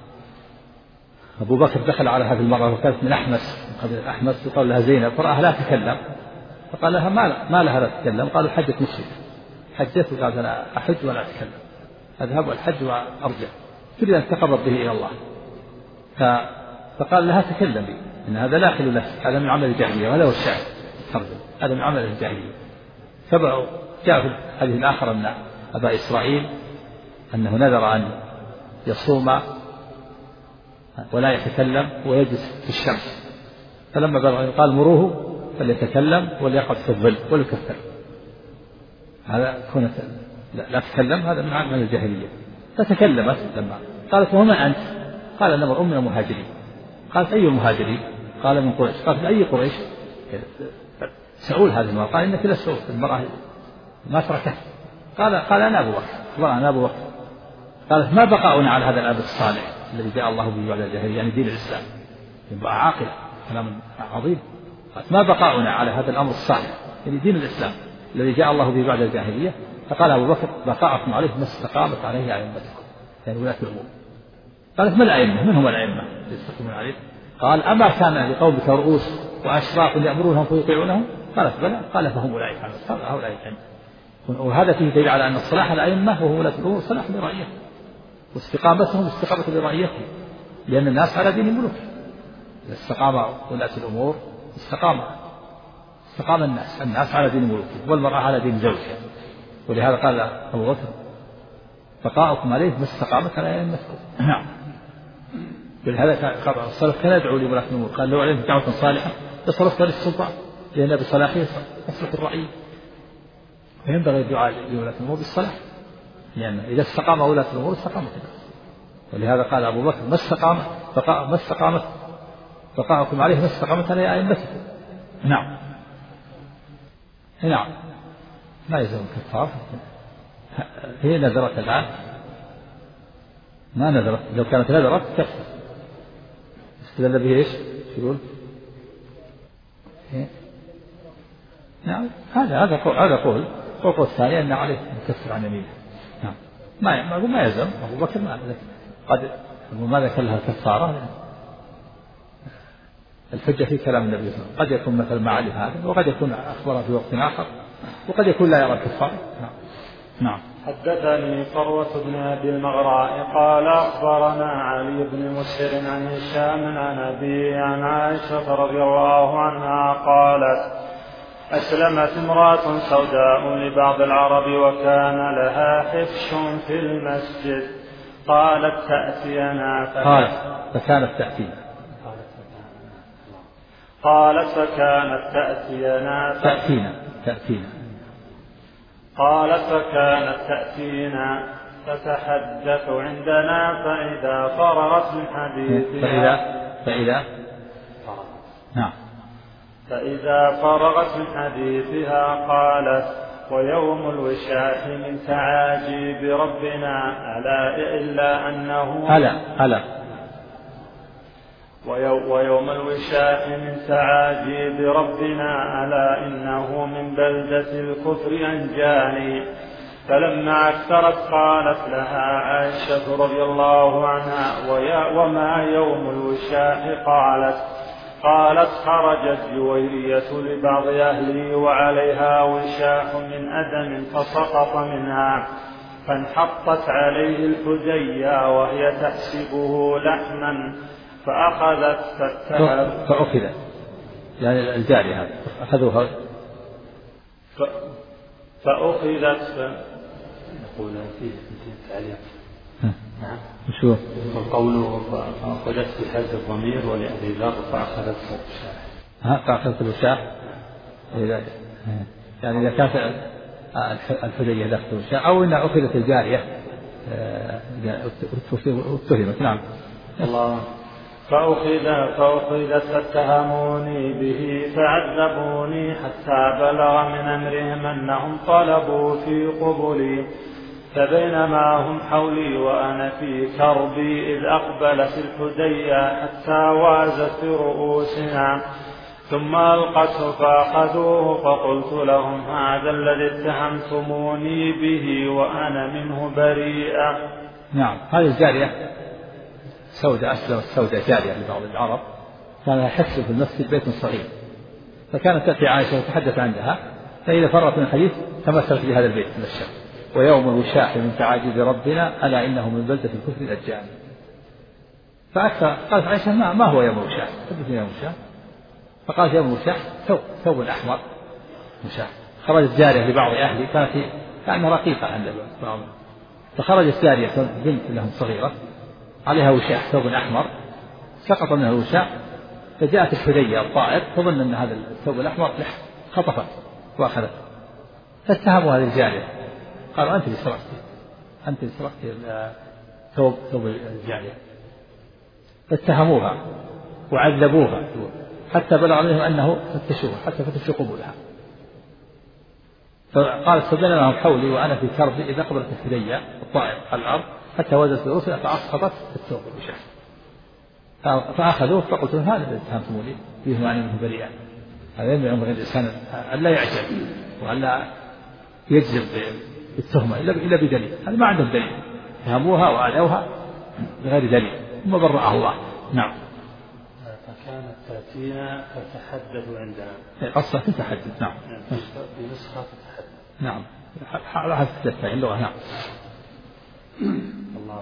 أبو بكر دخل على هذه المرأة وكانت من أحمس، من قبل أحمس، يقال لها زينب، فرأها لا تتكلم فقال لها: ما لها لا تتكلم؟ قالوا: حجة مشرك. حجت وقالت: أنا أحج ولا أتكلم، أذهب والحج وأرجع، تريد أن تقرب به إلى الله. فقال لها: تكلم بي، إن هذا لا يحل له، هذا من عمل الجاهلية، وهذا هو الشاهد، هذا من عمل الجاهلية. تبعوا جاء في الحديث الآخر أن أبا إسرائيل أنه نذر أن يصوم ولا يتكلم ويجلس في الشمس، فلما بلغ قال: مروه فليتكلم وليقعد في الظل وليكفر. هذا كونت لا تتكلم هذا من عمل الجاهلية. فتكلمت لما قالت: ومن أنت؟ قال: أنا امرؤ من المهاجرين. قالت: أي المهاجرين؟ قال: من قريش. قالت: أي قريش؟ سأول هذه المرأة. قال: إنك لست المرأة ما تركت. قال: قال: أنا أبو بكر. قال: أنا أبو بكر. قالت: ما بقاؤنا على هذا الأب الصالح الذي جاء الله به بعد الجاهلية، يعني دين الإسلام. يبقى عاقلة، كلام عظيم. قالت: ما بقاؤنا على هذا الأمر الصالح، يعني دين الإسلام الذي جاء الله به بعد الجاهلية. فقال أبو بكر: بقاءكم عليه ما استقامت عليه أئمتكم، يعني ولاة الأمور. قالت: ما الأئمة؟ من هم الأئمة يستقيمون عليه؟ قال: أما كان لقومك رؤوس وأشراف يأمرونهم فيطيعونهم؟ قالت: بلى. قال: فهم أولئك على الصلاح. هؤلاء الأئمة. وهذا فيه دليل على أن الصلاح الأئمة وهو ولاة الأمور صلاح لرعيته، واستقامتهم استقامة لرعيتهم، لأن الناس على دين ملوك. إذا استقام ولاة الأمور استقام استقام الناس، الناس على دين ملوكهم، والمرأة على دين زوجها. ولهذا قال أبو بكر: بقاؤكم عليه ما استقامت على أئمتكم. نعم. ولهذا السلف كان يدعو لولاة الأمور، قال: لو علمت دعوة صالحة لصرفت للسلطان، لأن بصلاحه يصلح الرعية. فينبغي الدعاء لولاة الأمور بالصلاح، لأن إذا استقام ولاة الأمور استقامت الناس. ولهذا قال أبو بكر: ما استقامت بقاء ما استقامت بقاؤكم عليه ما استقامت على أئمتكم. نعم. نعم. ما يلزم الكفار. هي نذرت الآن، ما نذرت، لو كانت نذرت تكفر. استدل به ايش؟ يقول نعم. هذا هذا قول هذا قول والقول الثاني أن عليه يكفر عن يمينه. نعم. ما ما يلزم أبو بكر، ما قد ما ذكر لها الكفارة. الحجة في كلام النبي صلى الله عليه وسلم، قد يكون مثل ما علم هذا، وقد يكون أخبره في وقت آخر، وقد يكون لا يرى الكفارة. نعم. نعم. حدثني فروة بن أبي المغراء قال: أخبرنا علي بن مسهر عن هشام عن أبي عن عائشة رضي الله عنها قالت: أسلمت امرأة سوداء لبعض العرب وكان لها حفش في المسجد، قالت: تأتينا فكانت تأتينا قالت فكانت تأتينا تأتينا تأتينا قالت فكانت تأتينا فتحدث عندنا فإذا فرغت من حديثها فإذا فإذا نعم فإذا فرغت من حديثها قالت: ويوم الوشاح من تعاجيب ربنا ألا إلا أنه ألا ألا ويوم الوشاح من تعاجيب ربنا ألا إنه من بلدة الكفر أنجاني. فلما أكثرت قالت لها عائشة رضي الله عنها: وما يوم الوشاح؟ قالت قالت خرجت جويرية لبعض أهلي وعليها وشاح من أدم فسقط منها فانحطت عليه الحديا وهي تحسبه لحما فأخذت فاتهب فأخذت يعني الجارية هذا أخذوها ف... فأخذت ف... نقول فيه تعليق. نعم. شو قوله فأخذت بحذف الضمير ولأبي ذر فأخذت الوشاح. ها فأخذت الوشاح يعني إذا كانت الحدية داخل الوشاح أو إنها أخذت الجارية اتهمت. نعم. الله. فأخذ فأخذت فاتهموني به فعذبوني حتى بلغ من أمرهم أنهم طلبوا في قبلي، فبينما هم حولي وأنا في كربي إذ أقبلت الحدية حتى وازت برؤوسنا، ثم ألقته فأخذوه، فقلت لهم هذا الذي اتهمتموني به وأنا منه بريئة. نعم. هذه الجارية سوداء أسلمت سوداء جارية لبعض العرب، كان لها حفل في المسجد بيت صغير، فكانت تأتي عائشة وتحدث عندها، فإذا فرغت من الحديث تمثلت بهذا البيت من الشر: ويوم الوشاح من تعاجب ربنا ألا إنه من بلدة الكفر الأجام. فأكثر قالت عائشة ما, ما هو يوم الوشاح؟ حدثني يوم الوشاح. فقالت يوم الوشاح ثوب ثوب أحمر وشاح. خرجت جارية لبعض أهلي، كانت كأنها رقيقة عند بعض، فخرجت جارية بنت لهم صغيرة عليها وشاح ثوب أحمر، سقط منها الوشاح، فجاءت الحدية الطائر تظن أن هذا الثوب الأحمر خطفت وأخذت، فاتهموا هذه الجارية، قالوا أنت اللي سرقتي أنت اللي سرقتي ثوب ثوب الجارية، فاتهموها وعذبوها حتى بلغ منهم أنه فتشوها حتى فتشوا قبولها. فقالت فبينما هم حولي وأنا في كربي إذا قبلت الحدية الطائر على الأرض حتى وزت برؤوسها فأسقطت الثوب الوشاح، فأخذوه، فقلت هذا الذي اتهمتموني فيه معنى منه بريئة. هذا ينبغي الإنسان أن لا يعجب وأن لا يجزم بالتهمة إلا بدليل، هذا ما عندهم دليل، اتهموها وآذوها بغير دليل ثم برأه الله. نعم. فكانت تأتينا فتحدث عندنا قصة تتحدث. نعم. بنسخة تتحدث. نعم. على حسب اللغة. نعم. الله.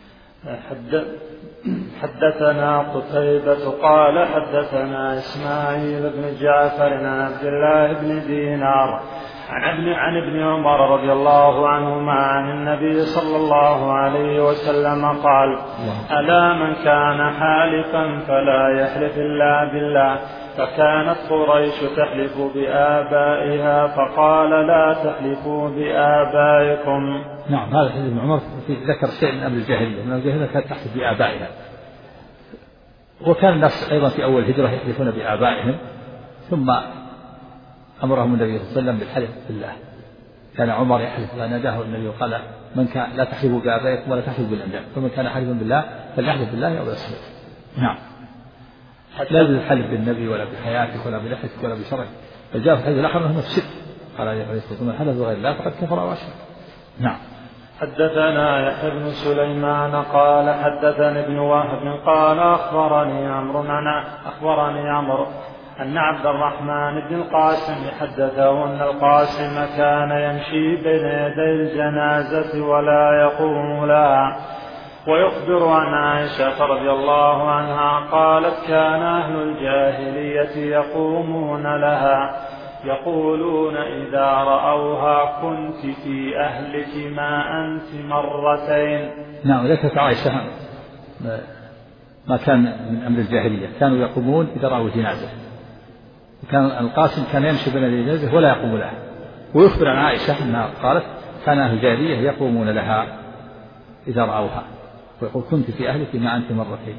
حدثنا قتيبة قال حدثنا إسماعيل بن جعفر عن عبد الله بن دينار عن ابن عن ابن عمر رضي الله عنهما عن النبي صلى الله عليه وسلم قال: ألا من كان حالفا فلا يحلف إلا بالله، فكانت قريش تحلف بآبائها فقال: لا تحلفوا بآبائكم. نعم. هذا حديث ابن عمر ذكر شيء من أمر الجاهلية، من الجاهلية كانت تحلف بآبائها، وكان الناس أيضا في أول الهجرة يحلفون بآبائهم، ثم أمرهم النبي صلى الله عليه وسلم بالحلف بالله. كان عمر يحلف فناداه النبي وقال: من كان لا تحلفوا بآبائكم ولا تحلفوا بالأنبياء، فمن كان حلفا بالله فليحلف بالله أو يصمت. نعم. لا يجوز الحلف بالنبي ولا بحياتك ولا بلحيتك ولا بشرعك، فجاء في الحديث الآخر أنه الشرك، قال عليه الصلاة والسلام: من حلف بغير الله فقد كفر وأشرك. نعم. حدثنا يحيى بن سليمان قال حدثني ابن وهب قال أخبرني عمرو أخبرني عمرو أن عبد الرحمن بن القاسم حدثه أن القاسم كان يمشي بين يدي الجنازة ولا يقوم لها، ويخبر عن عائشة رضي الله عنها قالت: كان أهل الجاهلية يقومون لها يقولون إذا رأوها كنت في أهلك ما أنت مرتين. نعم. ذكرت عائشة ما كان من أمر الجاهلية، كانوا يقومون إذا رأوا جنازة، كان القاسم كان يمشي بين الجنازة ولا يقوم لها، ويخبر عن عائشة أنها قالت: كان أهل الجاهلية يقومون لها إذا رأوها، ويقول: كنت في أهلك ما أنت مرتين.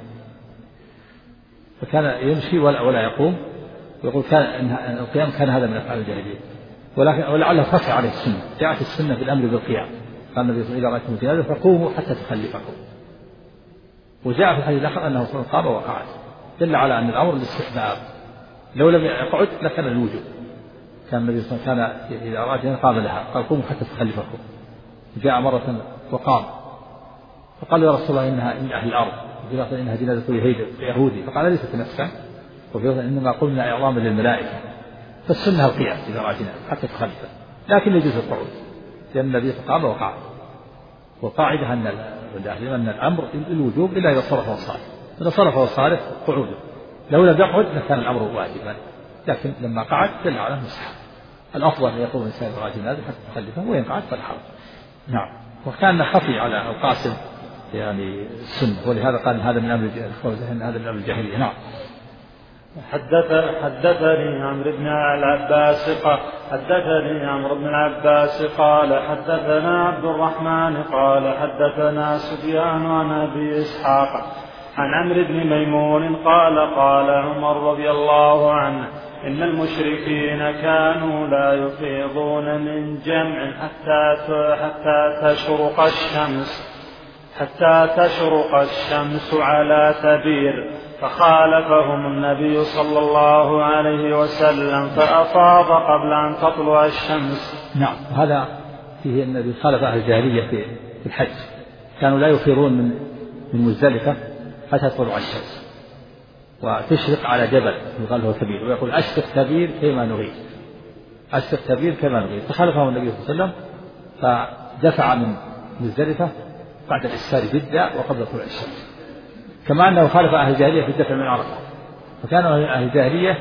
فكان يمشي ولا, ولا يقوم، ويقول كان إن القيام كان هذا من أفعال الجاهلية، ولكن ولعله خفى عليه السنة، جاءت السنة بالأمر بالقيام، قال النبي صلى الله عليه وسلم: إذا رأيتم الجنازة فقوموا حتى تخلفكم. وجاء في الحديث الآخر أنه صلى الله عليه وسلم قام وقعد، دل على أن الأمر الاستحباب، لو لم يقعد لكان الوجوب. كان النبي صلى الله عليه وسلم كان إذا أراد أن قام لها قال: قوموا حتى تخلفكم. جاء مرة وقام، فقال: يا رسول الله إنها من أهل الأرض، وفي إنها جنازة يهودي، فقال: ليست نفسا، وفي إنما قلنا إعظاما للملائكة، فالسنة القيام إذا رأى جنازة حتى تخلفه، لكن يجوز القعود، لأن النبي قام وقعد. وقاعدة أن أن الأمر الوجوب إلا إذا صرفه الصالح، إذا صرفه الصالح قعوده، لو لم يقعد لكان الأمر واجبا، لكن لما قعد دل على المستحب. الأفضل أن يقوم الإنسان إذا رأى جنازة حتى تخلفه، وإن قعد فلا حرج. نعم. وكان خفي على القاسم يعني السنة، ولهذا قال هذا من أمر هذا من أمر الجاهلية. نعم. حدث حدثني عمرو بن العباس قال حدثني عمرو بن العباس قال حدثنا عبد الرحمن قال حدثنا سفيان عن أبي إسحاق عن عمرو بن ميمون قال قال عمر رضي الله عنه إن المشركين كانوا لا يفيضون من جمع حتى حتى تشرق الشمس حتى تشرق الشمس على تبير، فخالفهم النبي صلى الله عليه وسلم فأفاض قبل أن تطلع الشمس. نعم، هذا فيه النبي خالف أهل الجاهلية في الحج، كانوا لا يفيضون من من مزدلفة حتى تطلع الشمس وتشرق على جبل يقال له تبير، ويقول أشرق تبير كما نريد، أشرق تبير كما نريد، فخالفهم النبي صلى الله عليه وسلم فدفع من مزدلفة بعد الإسفار جدة وقبل طلوع الشمس. كما أنه خالف أهل الجاهلية في الدفع من عرفة، فكانوا أهل الجاهلية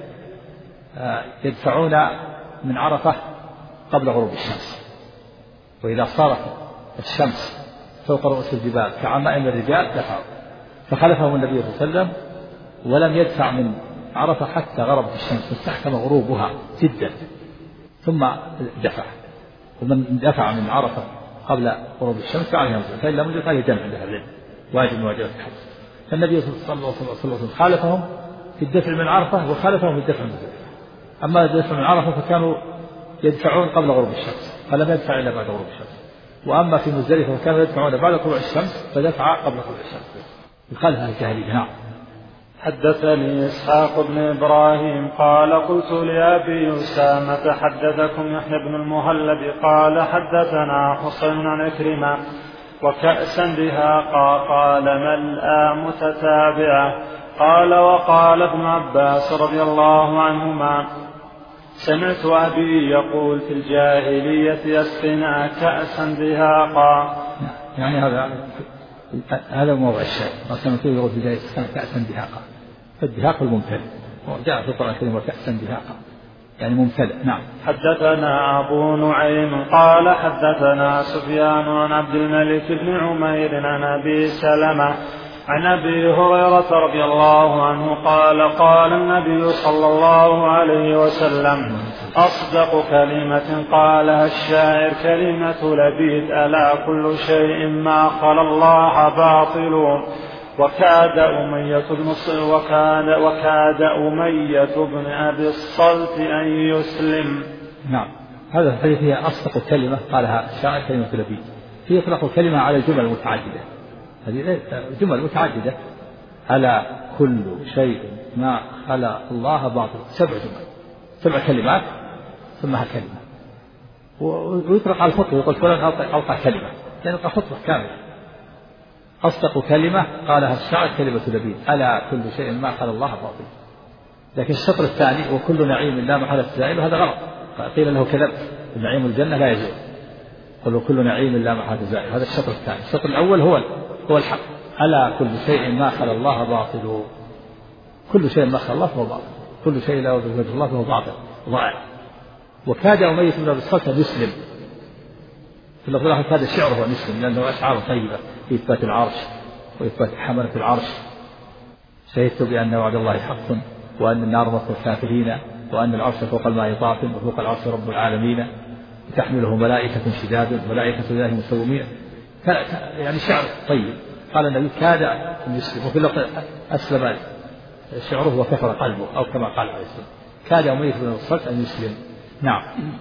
يدفعون من عرفة قبل غروب الشمس، وإذا صارت الشمس فوق رؤوس الجبال كعمائم الرجال دفعوا، فخلفهم النبي صلى الله عليه وسلم ولم يدفع من عرفة حتى غربت الشمس واستحكم غروبها جدا ثم دفع، ومن دفع من عرفة قبل غروب الشمس فعليه مزدلفة، فإن لم يدفع يجمع عند أهل العلم واجب من واجبات الحج. فالنبي صلى الله عليه وسلم خالفهم في الدفع من عرفة وخالفهم في الدفع من مزدلفة. أما الدفع من عرفة فكانوا يدفعون قبل غروب الشمس فلم يدفع إلا بعد غروب الشمس، وأما في مزدلفة فكانوا يدفعون بعد طلوع الشمس فدفع قبل طلوع الشمس، يخالف الجاهلية. نعم. حدثني إسحاق بن إبراهيم قال قلت لأبي أسامة حدثكم يحيى بن المهلب قال حدثنا حسين عن عكرمة وكأسا دهاقا قال ملأ متتابعة قال وقال ابن عباس رضي الله عنهما سمعت أبي يقول في الجاهلية يسقنا كأسا دهاقا. يعني هذا هذا موضع الشاهد، ما سمعت يقول في الجاهلية يسقنا كأسا دهاقا، فالدهاق الممتلئ وجاء في القرآن الكريم وكأسا دهاقا يعني ممتلئ. نعم. حدثنا أبو نعيم قال حدثنا سفيان عن عبد الملك بن عمير عن أبي سلمة عن أبي هريرة رضي الله عنه قال قال النبي صلى الله عليه وسلم أصدق كلمة قالها الشاعر كلمة لبيد ألا كل شيء ما خلا الله باطل وكاد أمية بن وكاد وكاد أمية بن أبي الصلت أن يسلم. نعم، هذا الحديث هي أصدق كلمة قالها الشاعر كلمة لبيد، هي يطلق كلمة على الجمل المتعددة، هذه جمل متعددة ألا كل شيء ما خلا الله باطل، سبع جمل سبع كلمات ثم كلمة، ويطلق على الخطبة يقول فلان ألقى كلمة يعني ألقى خطبة كاملة. أصدق كلمة قالها الشاعر كلمة لبيد ألا كل شيء ما خلا الله باطل. لكن الشطر الثاني وكل نعيم لا محالة زائل هذا غلط، فقيل له كذبت، نعيم الجنة لا يزول، قل كل نعيم لا محالة زائل، هذا الشطر الثاني. الشطر الأول هو هو الحق ألا كل شيء ما خلا الله باطل، كل شيء ما خلا الله فهو باطل، كل شيء لا يوجد وجه الله فهو باطل ضائع. وكاد أمية بن أبي الصلت يسلم، في اللفظ الآخر كاد شعره مسلم لأنه أشعار طيبة في إثبات العرش وإثبات حملة العرش. شهدت بأن وعد الله حق وأن النار مثوى الكافرين وأن العرش فوق الماء طاف وفوق العرش رب العالمين تحمله ملائكة شداد ملائكة الله مسومين، يعني شعر طيب. قال النبي كاد أن يسلم، وفي اللفظ أسلم شعره وكفر قلبه أو كما قال عليه السلام كاد أمية بن الصلت أن يسلم. نعم.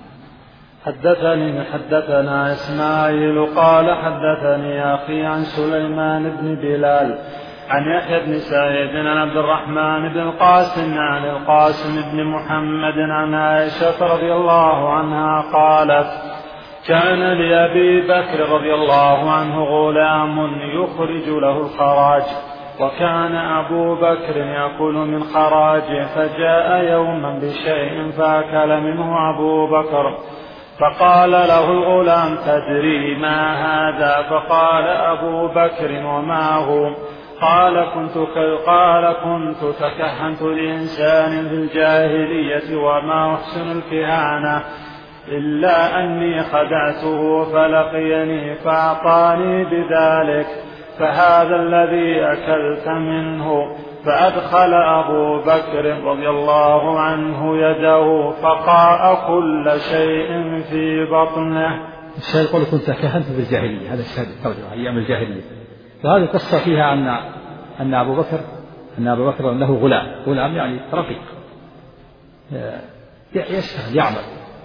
حدثني حدثنا إسماعيل قال حدثني أخي عن سليمان بن بلال عن يحيى بن سعيد عن عبد الرحمن بن القاسم عن القاسم بن محمد عن عائشة رضي الله عنها قالت كان لأبي بكر رضي الله عنه غلام يخرج له الخراج وكان أبو بكر يأكل من خراجه، فجاء يوما بشيء فأكل منه أبو بكر فقال له الغلام تدري ما هذا؟ فقال أبو بكر وما هو؟ قال كنت قال كنت تكهنت لإنسان في الجاهلية وما أحسن الكهانة إلا أني خدعته فلقيني فأعطاني بذلك، فهذا الذي أكلت منه. فأدخل أبو بكر رضي الله عنه يده فقاء كل شيء في بطنه. الشاهد يقول كنت كهنت في الجاهلية، هذا الشاهد الترجمة أيام الجاهلية. وهذه القصة فيها أن أن أبو بكر أن أبو بكر له غلام، غلام يعني رقيق يشتغل يعمل،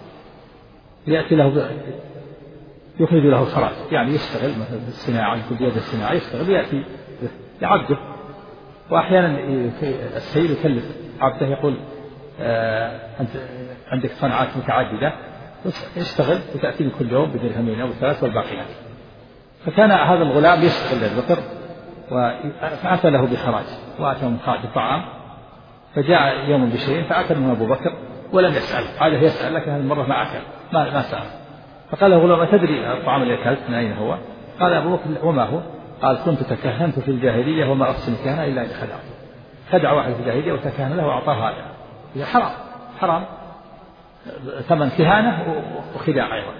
يأتي له يخرج له الخراج، يعني يشتغل مثلا في الصناعة، يكون بيد الصناعة يشتغل يأتي لعبده. وأحيانا السيد يكلف عبده يقول آه أنت عندك صنعات متعددة يشتغل وتأتي كل يوم بدرهمين أو ثلاث والباقيات. فكان هذا الغلام يشتغل للبكر فأتى له بخراج وأتى من خارج الطعام، فجاء يوم بشيء فأكل من أبو بكر ولم يسأل، عاده يسأل لكن هذه المرة ما أكل ما ما سأل. فقال له غلام أتدري الطعام اللي أكلت من أين هو؟ قال أبو بكر وما هو؟ قال كنت تكهنت في الجاهلية وما أحسن الكهنة إلا إذا خدعت. خدع واحد في الجاهلية وتكهن له وأعطاه هذا، هي حرام حرام ثمن كهانة وخداع أيضا.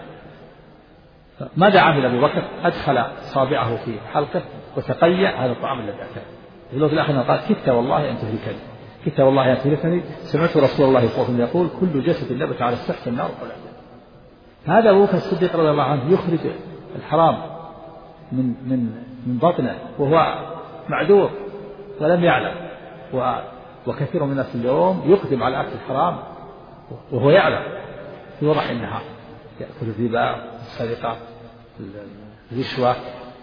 ماذا عمل أبو بكر؟ أدخل صابعه في حلقه وتقيأ هذا الطعام الذي أكله. في الوقت الآخر قال كدت والله أن تهلكني، كدت والله أن تهلكني، سمعت رسول الله صلى الله عليه وسلم يقول كل جسد نبت على السحت النار ولا. هذا أبو بكر الصديق رضي الله عنه يخرج الحرام من من من بطنه وهو معذور ولم يعلم، وكثير من الناس اليوم يقدم على أكل الحرام وهو يعلم في وضح النهار، يأكل الربا، السرقة، الرشوة،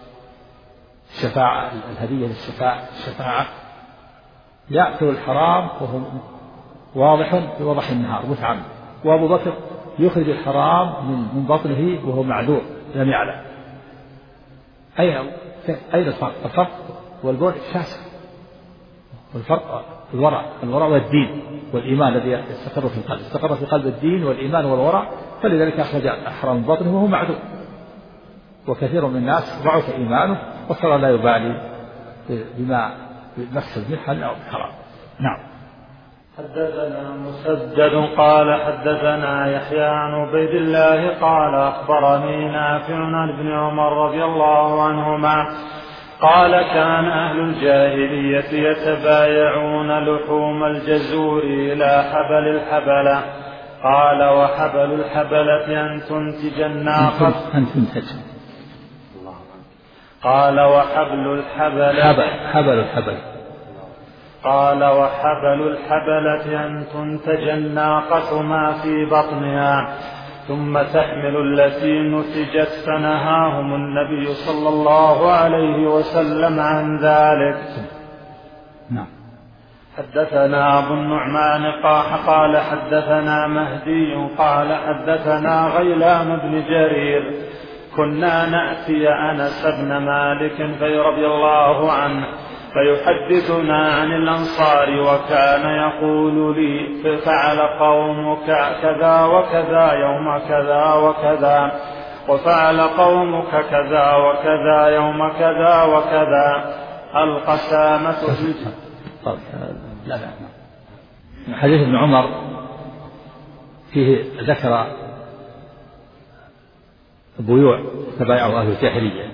الشفاعة، الهدية للشفاعة، الشفاعة، يأكل الحرام وهو واضح في وضح النهار متعمد. وأبو بكر يخرج الحرام من من بطنه وهو معذور لم يعلم. أين أين الفرق؟ الفرق والبعد شاسع، والفرق الورع، الورع والدين والإيمان الذي يستقر في القلب، استقر في قلب الدين والإيمان والورع، فلذلك أخرج الحرام من بطنه وهو معذور. وكثير من الناس ضعف إيمانه وصار لا يبالي بما بنفس المحن أو الحرام. نعم. حدثنا مسدد قال حدثنا يحيى عن عبيد الله قال أخبرني نافع عن ابن عمر رضي الله عنهما قال كان أهل الجاهلية يتبايعون لحوم الجزور إلى حبل الحبلة. قال وحبل الحبلة أن تنتج الناقة أن تنتج قال وحبل الحبلة حبل حبل الحبل قال وحبل الحبلة أن تنتج الناقة ما في بطنها ثم تحمل التي نتجت، فنهاهم النبي صلى الله عليه وسلم عن ذلك. نعم. حدثنا أبو النعمان قال حدثنا مهدي قال حدثنا غيلان بن جرير كنا نأتي أنس بن مالك رضي الله عنه فيحدثنا عن الأنصار وكان يقول لي ففعل قومك كذا وكذا يوم كذا وكذا وفعل قومك كذا وكذا يوم كذا وكذا القسامة في طيب. لا لا حديث ابن عمر فيه ذكر بيوع تبايعوا أهل الجاهلية،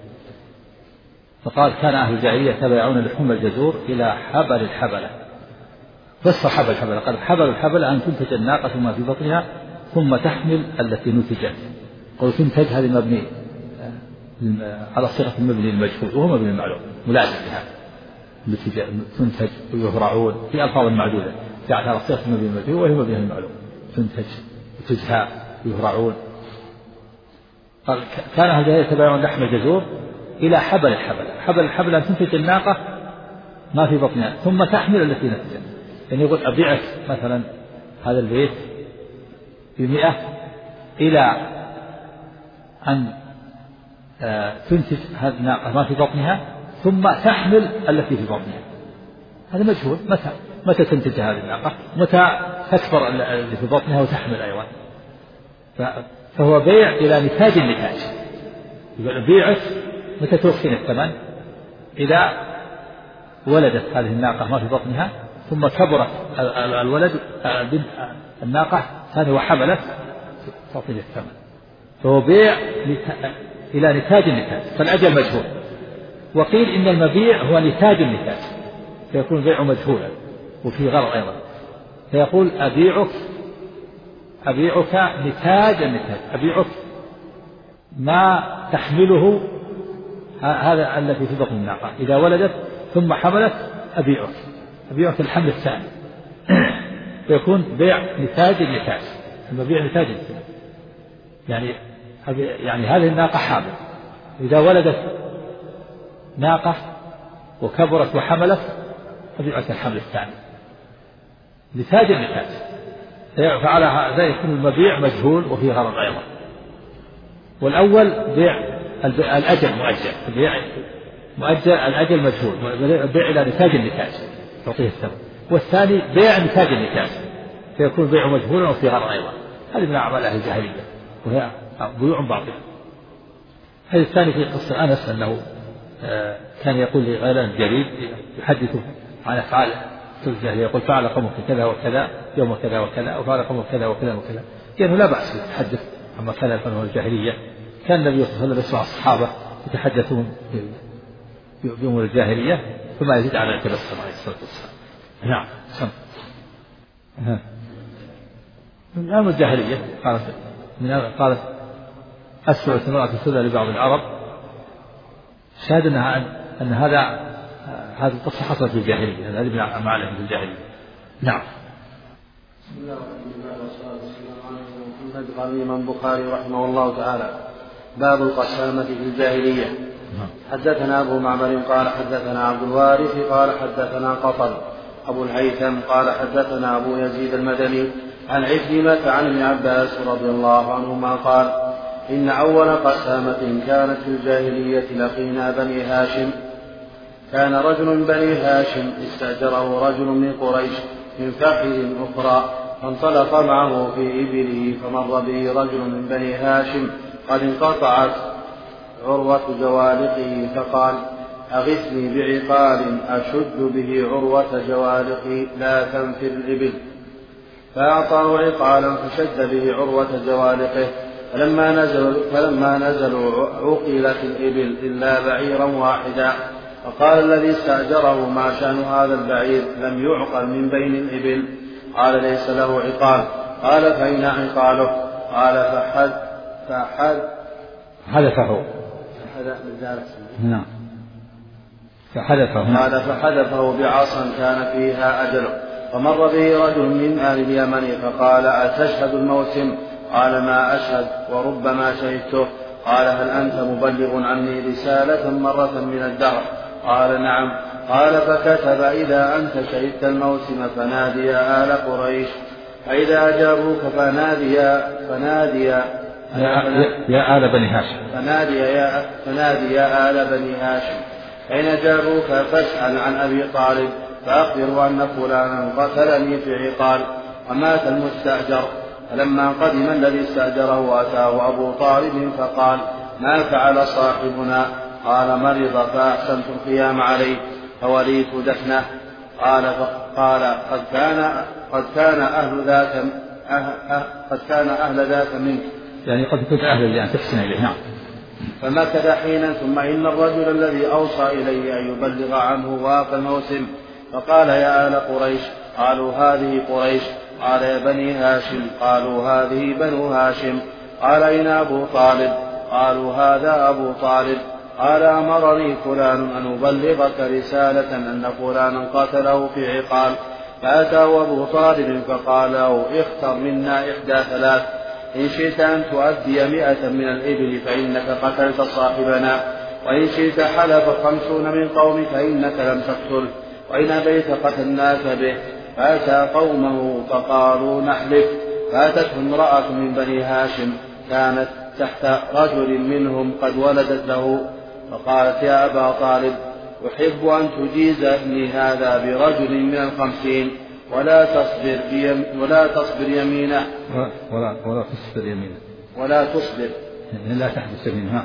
فقال كان أهل الجاهلية يتبايعون لحوم الجزور إلى حبل الحبلة. فسر حبل الحبلة قال حبل الحبلة أن تنتج الناقة ما في بطنها ثم تحمل التي نتجت. قالوا تنتج هذه مبني على صيغة المبني المجهول وهو مبني المعلوم ملازم لها، تنتج ويهرعون في ألفاظ معدودة جاءت على صيغة المبني المجهول وهي مبني المعلوم، تنتج وتزهى ويهرعون. قال كان أهل الجاهلية يتبايعون لحم الجزور إلى حبل الحبل. حبل الحبل أن تنتج الناقة ما في بطنها ثم تحمل التي نتجت. يعني يقول أبيعك مثلا هذا البيت بمئة إلى أن تنتج هذه الناقة ما في بطنها ثم تحمل التي في بطنها. هذا مجهول متى متى تنتج هذه الناقة، متى تكبر اللي في بطنها وتحمل أيضا. فهو بيع إلى نتاج النتاج. يقول أبيعك متى توفين الثمن إذا ولدت هذه الناقة ما في بطنها ثم كبرت الولد الناقة هذه وحملت تعطيه الثمن. فهو بيع إلى نتاج النتاج، فالأجل مجهول. وقيل إن المبيع هو نتاج النتاج، فيكون البيع مجهولا وفي غرض أيضا، فيقول أبيعك أبيعك نتاج النتاج، أبيعك ما تحمله هذا التي في بطن الناقة إذا ولدت ثم حملت أبيعك أبيعك الحمل الثاني فيكون بيع نتاج النتاج، ثم بيع نتاج النتاج يعني يعني هذه الناقة حامل، إذا ولدت ناقة وكبرت وحملت أبيعك الحمل الثاني نتاج النتاج، فعلى هذا يكون المبيع مجهول وفي غرض أيضا. والأول بيع الأجل مؤجل، البيع مؤجل الأجل مجهول، البيع إلى نتاج النتاج تعطيه الثمن، والثاني بيع نتاج النتاج فيكون بيع مجهولا وفي غرض أيضا. هذه من أعمال أهل الجاهلية وهي بيوع باطل. هذا الثاني في قصة أنس أنه كان يقول لغيلان الجريد يحدثه عن أفعال الجاهلية، يقول فعل قومك كذا وكذا يوم كذا وكذا وفعل قومك كذا وكذا وكذا، كأنه لا بأس يتحدث عما كان يفعله الجاهلية. كان النبي صلى الله عليه وسلم يسمع الصحابة يتحدثون بأمور الجاهلية ثم يزيد على التبسم عليه الصلاة والسلام. نعم. من أمر الجاهلية قالت من قالت أسرعت امرأة سوداء لبعض العرب، شاهد أنها أن هذا هذه القصة حصلت في الجاهلية، هذه من أعمالهم في الجاهلية. نعم. بسم الله الرحمن الرحيم والصلاة والسلام على محمد. قال الإمام البخاري رحمه الله تعالى باب القسامة في الجاهلية. حدثنا أبو معمر قال حدثنا عبد الوارث قال حدثنا قطن أبو الهيثم قال حدثنا أبو يزيد المدني عن عكرمة عن ابن عباس رضي الله عنهما قال إن أول قسامة كانت في الجاهلية لقينا بني هاشم. كان رجل من بني هاشم استأجره رجل من قريش من فخذ أخرى، فانطلق معه في إبله، فمر به رجل من بني هاشم قد انقطعت عروة جوالقه، فقال أغثني بعقال أشد به عروة جوالقي لا تنفر الإبل، فأعطاه عقالا فشد به عروة جوالقه، فلما نزلوا, فلما نزلوا عقلت الإبل إلا بعيرا واحدا، فقال الذي استأجره ما شأن هذا البعير لم يعقل من بين الإبل؟ قال ليس له عقال. قال فأين عقاله؟ قال فحد فحد حذفه نعم فحذفه قال فحذفه بعصا كان فيها أجله، فمر به رجل من أهل اليمن فقال أتشهد الموسم؟ قال ما أشهد وربما شهدته. قال هل أنت مبلغ عني رسالة مرة من الدهر؟ قال نعم. قال فكتب إذا أنت شهدت الموسم فنادي يا آل قريش، فإذا أجابوك فنادي فنادي يا, يا آل بني هاشم فنادي يا, فنادي يا آل بني هاشم، فإن أجابوك فاسأل عن أبي طالب فأخبروا أن فلانا قتلني في عقال ومات المستأجر. فلما قدم الذي استأجره أتاه أبو طالب فقال ما فعل صاحبنا؟ قال مرض فأحسنت القيام عليه فوليت دفنه. قال فقال قد كان قد كان أهل ذاك أه قد كان أهل ذاك منك، يعني قد كنت أهل لأن تحسن إليه. نعم. فمكث حينا ثم إن الرجل الذي أوصى إلي أن يبلغ عنه واقع الموسم، فقال يا آل قريش. قالوا هذه قريش. قال يا بني هاشم. قالوا هذه بنو هاشم. قال أين أبو طالب؟ قالوا هذا أبو طالب. قال أمرني فلان أن أبلغك رسالة أن فلانا قتله في عقال. فأتاه أبو طالب فقال له اختر منا إحدى ثلاث، إن شئت أن تؤدي مئة من الإبل فإنك قتلت صاحبنا، وإن شئت حلف خمسون من قومك فإنك لم تقتل، وإن أبيت قتلناك به. فأتى قومه فقالوا نحلف. فأتته امرأة من بني هاشم كانت تحت رجل منهم قد ولدت له، فقالت يا أبا طالب أحب أن تجيز ابني هذا برجل من الخمسين ولا تصبر ولا تصبر يمينه ولا ولا تصبر يمينه ولا تصبر لا تحبس يمينه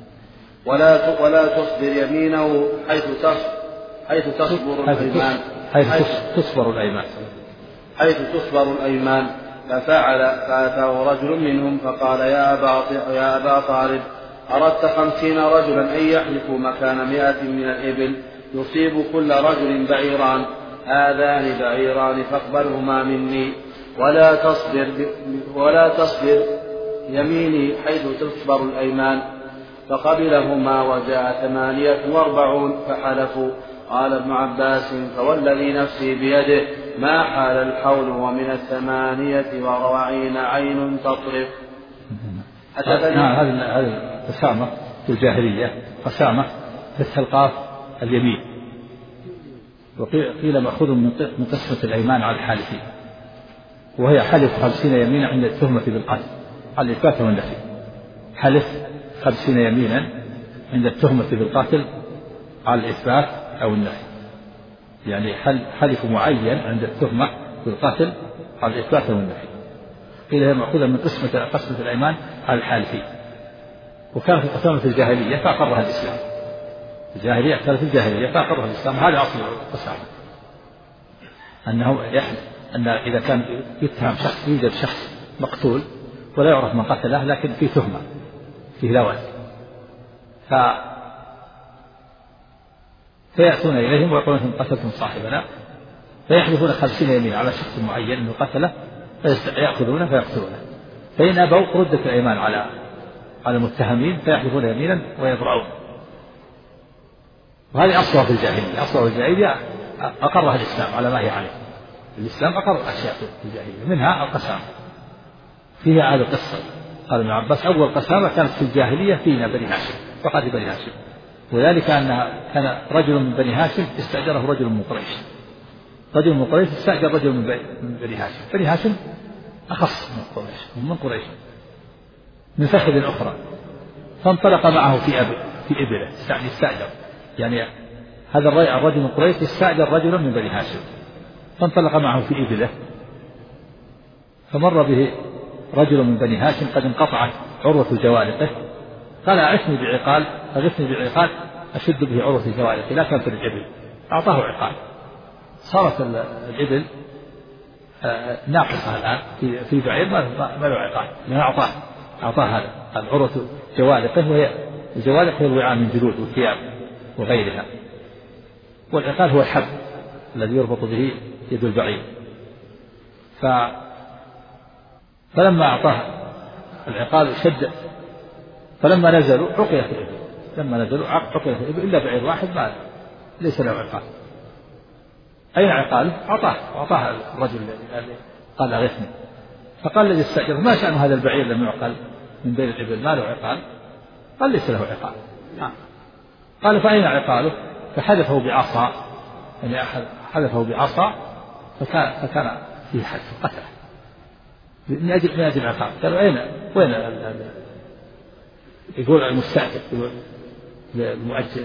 ولا ولا تصبر يمينه حيث تصبر حيث تصبر الأيمان حيث تصبر الأيمان حيث تصبر الأيمان. ففعل. فأتاه رجل منهم فقال يا أبا يا أبا طالب أردت خمسين رجلا أن يحلفوا مكان مئة من الإبل، يصيب كل رجل بعيران، هذان بعيران فاقبلهما مني، ولا تصبر ولا تصبر يميني حيث تصبر الأيمان. فقبلهما وجاء ثمانية واربعون فحلفوا. قال ابن عباس: فوالذي نفسي بيده ما حال الحول ومن الثمانية وأربعين عين تطرف. هذه القسامة في الجاهلية قسامة فتح القاف اليمين، وقيل مأخوذ من قسمة الأيمان على الحالفين، وهي حلف خمسين يمينا عند التهمة بالقتل على الإثبات والنفي. حلف خمسين يمينا عند التهمة بالقتل على الإثبات أو النفي، يعني حلف معين عند التهمة بالقتل على الإثبات أو النفي. قيل هي مأخوذة من قسمة قسمة الأيمان على الحالفين، وكانت القسامة في الجاهلية فأقرها الإسلام. الجاهلية كانت في الجاهلية فأقرها الإسلام. هذا أصل القسامة، أنه يحلف أن إذا كان يتهم شخص، يوجد شخص مقتول ولا يعرف من قتله لكن في تهمة، فيه لوث، ف فيأتون إليهم ويقولون إن قتلتم صاحبنا، فيحلفون خمسين يمين على شخص معين أنه قتله، فيأخذونه فيقتلونه. فإن أبوا ردت الأيمان على على المتهمين فيحلفون يمينا ويبرعون. وهذه أصلها في الجاهلية. أصلها في الجاهلية أقرها الإسلام على ما هي عليه. الإسلام أقر أشياء في الجاهلية، منها القسامة. فيها هذه القصة، قال ابن عباس: أول قسامة كانت في الجاهلية فينا بني هاشم، فقد بني هاشم، وذلك أن كان رجل من بني هاشم استأجره رجل من قريش. رجل من قريش استأجر رجل من بني هاشم. بني هاشم أخص من قريش، من قريش من فخذ أخرى، فانطلق معه في أبل في إبله، يعني استأجر، يعني هذا الرجل من قريش استأجر رجلا من بني هاشم، فانطلق معه في إبله، فمر به رجل من بني هاشم قد انقطعت عروة جوارحه، قال: أعثني بعقال، أغثني بعقال أشد به عروة جوارحه، لا تنفر الإبل. أعطاه عقال، صارت الإبل ناقصة الآن في في بعير ما له عقال، لأنه أعطاه أعطاه هذا العروة جوارحه، وهي الجوارح هي الوعاء من جلود وثياب وغيرها، والعقال هو الحبل الذي يربط به يد البعير. ف فلما أعطاه العقال شد، فلما نزلوا عقية الإبل، لما نزلوا عقية الإبل إلا بعير واحد ما ليس له عقال. أين عقاله؟ أعطاه أعطاه الرجل الذي قال: أغثني. فقال الذي استأجره: ما شأن هذا البعير لم يعقل من بين الإبل، ما له عقال؟ قال: ليس له عقال. آه. قال: فأين عقاله؟ فحذفه بعصا، يعني حذفه بعصا، فكان فكان فيه حد قتله من أجل من أجل العقاب. قالوا: أين وين يقول المستأجر، يقول المؤجر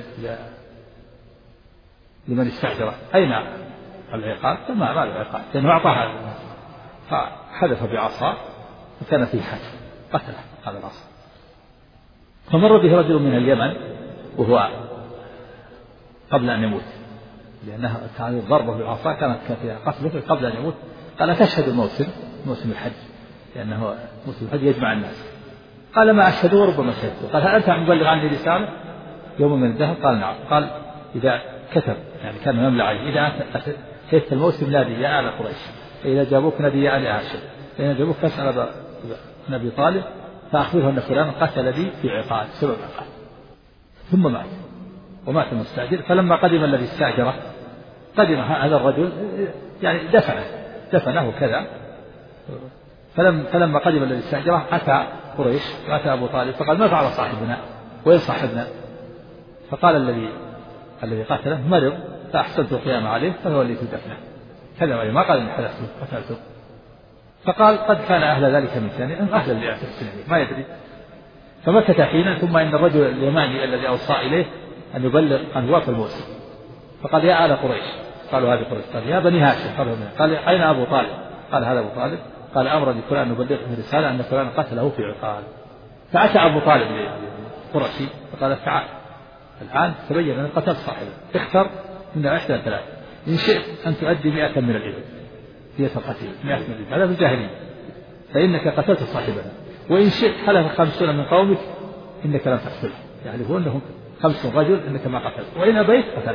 لمن استأجره: أين العقاب؟ فما ما له عقاب، لأنه أعطاها، فحذف بعصا فكان فيه حد قتله هذا العصا. فمر به رجل من اليمن وهو قبل أن يموت، لأنها كانت ضربة بالعصا كانت فيها قتله قبل أن يموت. قال: تشهد الموسم موسم الحج، لأنه موسم الحج يجمع الناس. قال: ما أشهد وربما شهدت. قال: هل أنت مبلغ عني رسالة يوم من الدهر؟ قال: نعم. قال: إذا كتب، يعني كان يملى عليه، إذا شهدت الموسم نادي يا آل قريش، فإذا جابوك نادي يا آل هاشم، فإذا جابوك فاسأل أبي طالب فأخبره أن فلان قتل بي في عقال سبب عقال. ثم مات، ومات المستأجر. فلما قدم الذي استأجره، قدم هذا الرجل يعني دفنه دفنه كذا. فلم فلما قدم الذي استأجره أتى قريش وأتى أبو طالب، فقال: ما فعل صاحبنا؟ وين صاحبنا؟ فقال الذي الذي قتله: مرض فأحسنت القيام عليه فوليت دفنه. كذا، ما قال إن حدثت قتلته. فقال: قد كان أهل ذلك من ثاني أم أهل اللي أعتقد ما يدري. فمكث حينا، ثم إن الرجل اليماني الذي أوصى إليه أن يبلغ عن وقت الموسم، فقال: يا آل قريش. قالوا: هذه قريش. قال: يا بني هاشم. قال: أين أبو طالب؟ قال: هذا أبو طالب. قال: أمرني فلان أن نبلغه رسالة أن فلان قتله في عقال. فأتى أبو طالب قرشي فقال: تعال الآن تبين أن قتلت صاحبه، اختر من إحدى الثلاث، إن شئت أن تؤدي مئة من الإبل دية القتيل، مئة من الإبل، هذا في الجاهلية، فإنك قتلت صاحبنا، وإن شئت حلف خمسون من قومك إنك لم تقتله، يحلفون لهم خمس رجل إنك ما قتلت، وإن أبيت قتلناك.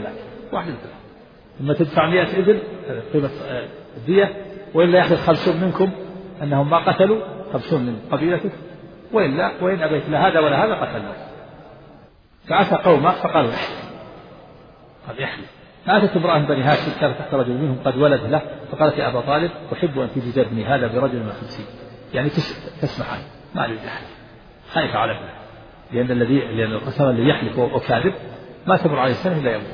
واحد مثله. ثم تدفع مئة إبل قيمة الدية، وإلا يأخذ خمسون منكم أنهم ما قتلوا، خمسون من قبيلتك، وإلا وإن أبيت لا هذا ولا هذا قتلنا. فأتى قومه فقالوا احلف، قال احلف. فأتت امرأة من بني هاشم كانت تحت رجل منهم قد ولد له، فقالت يا أبا طالب أحب أن تجزي ابني هذا برجل من خمسين، يعني تسمح عنه ما أريد أحلف، خايف على ابنه، لأن الذي لأن القسم اللي يحلف وكاذب ما تمر عليه سنة إلا يموت،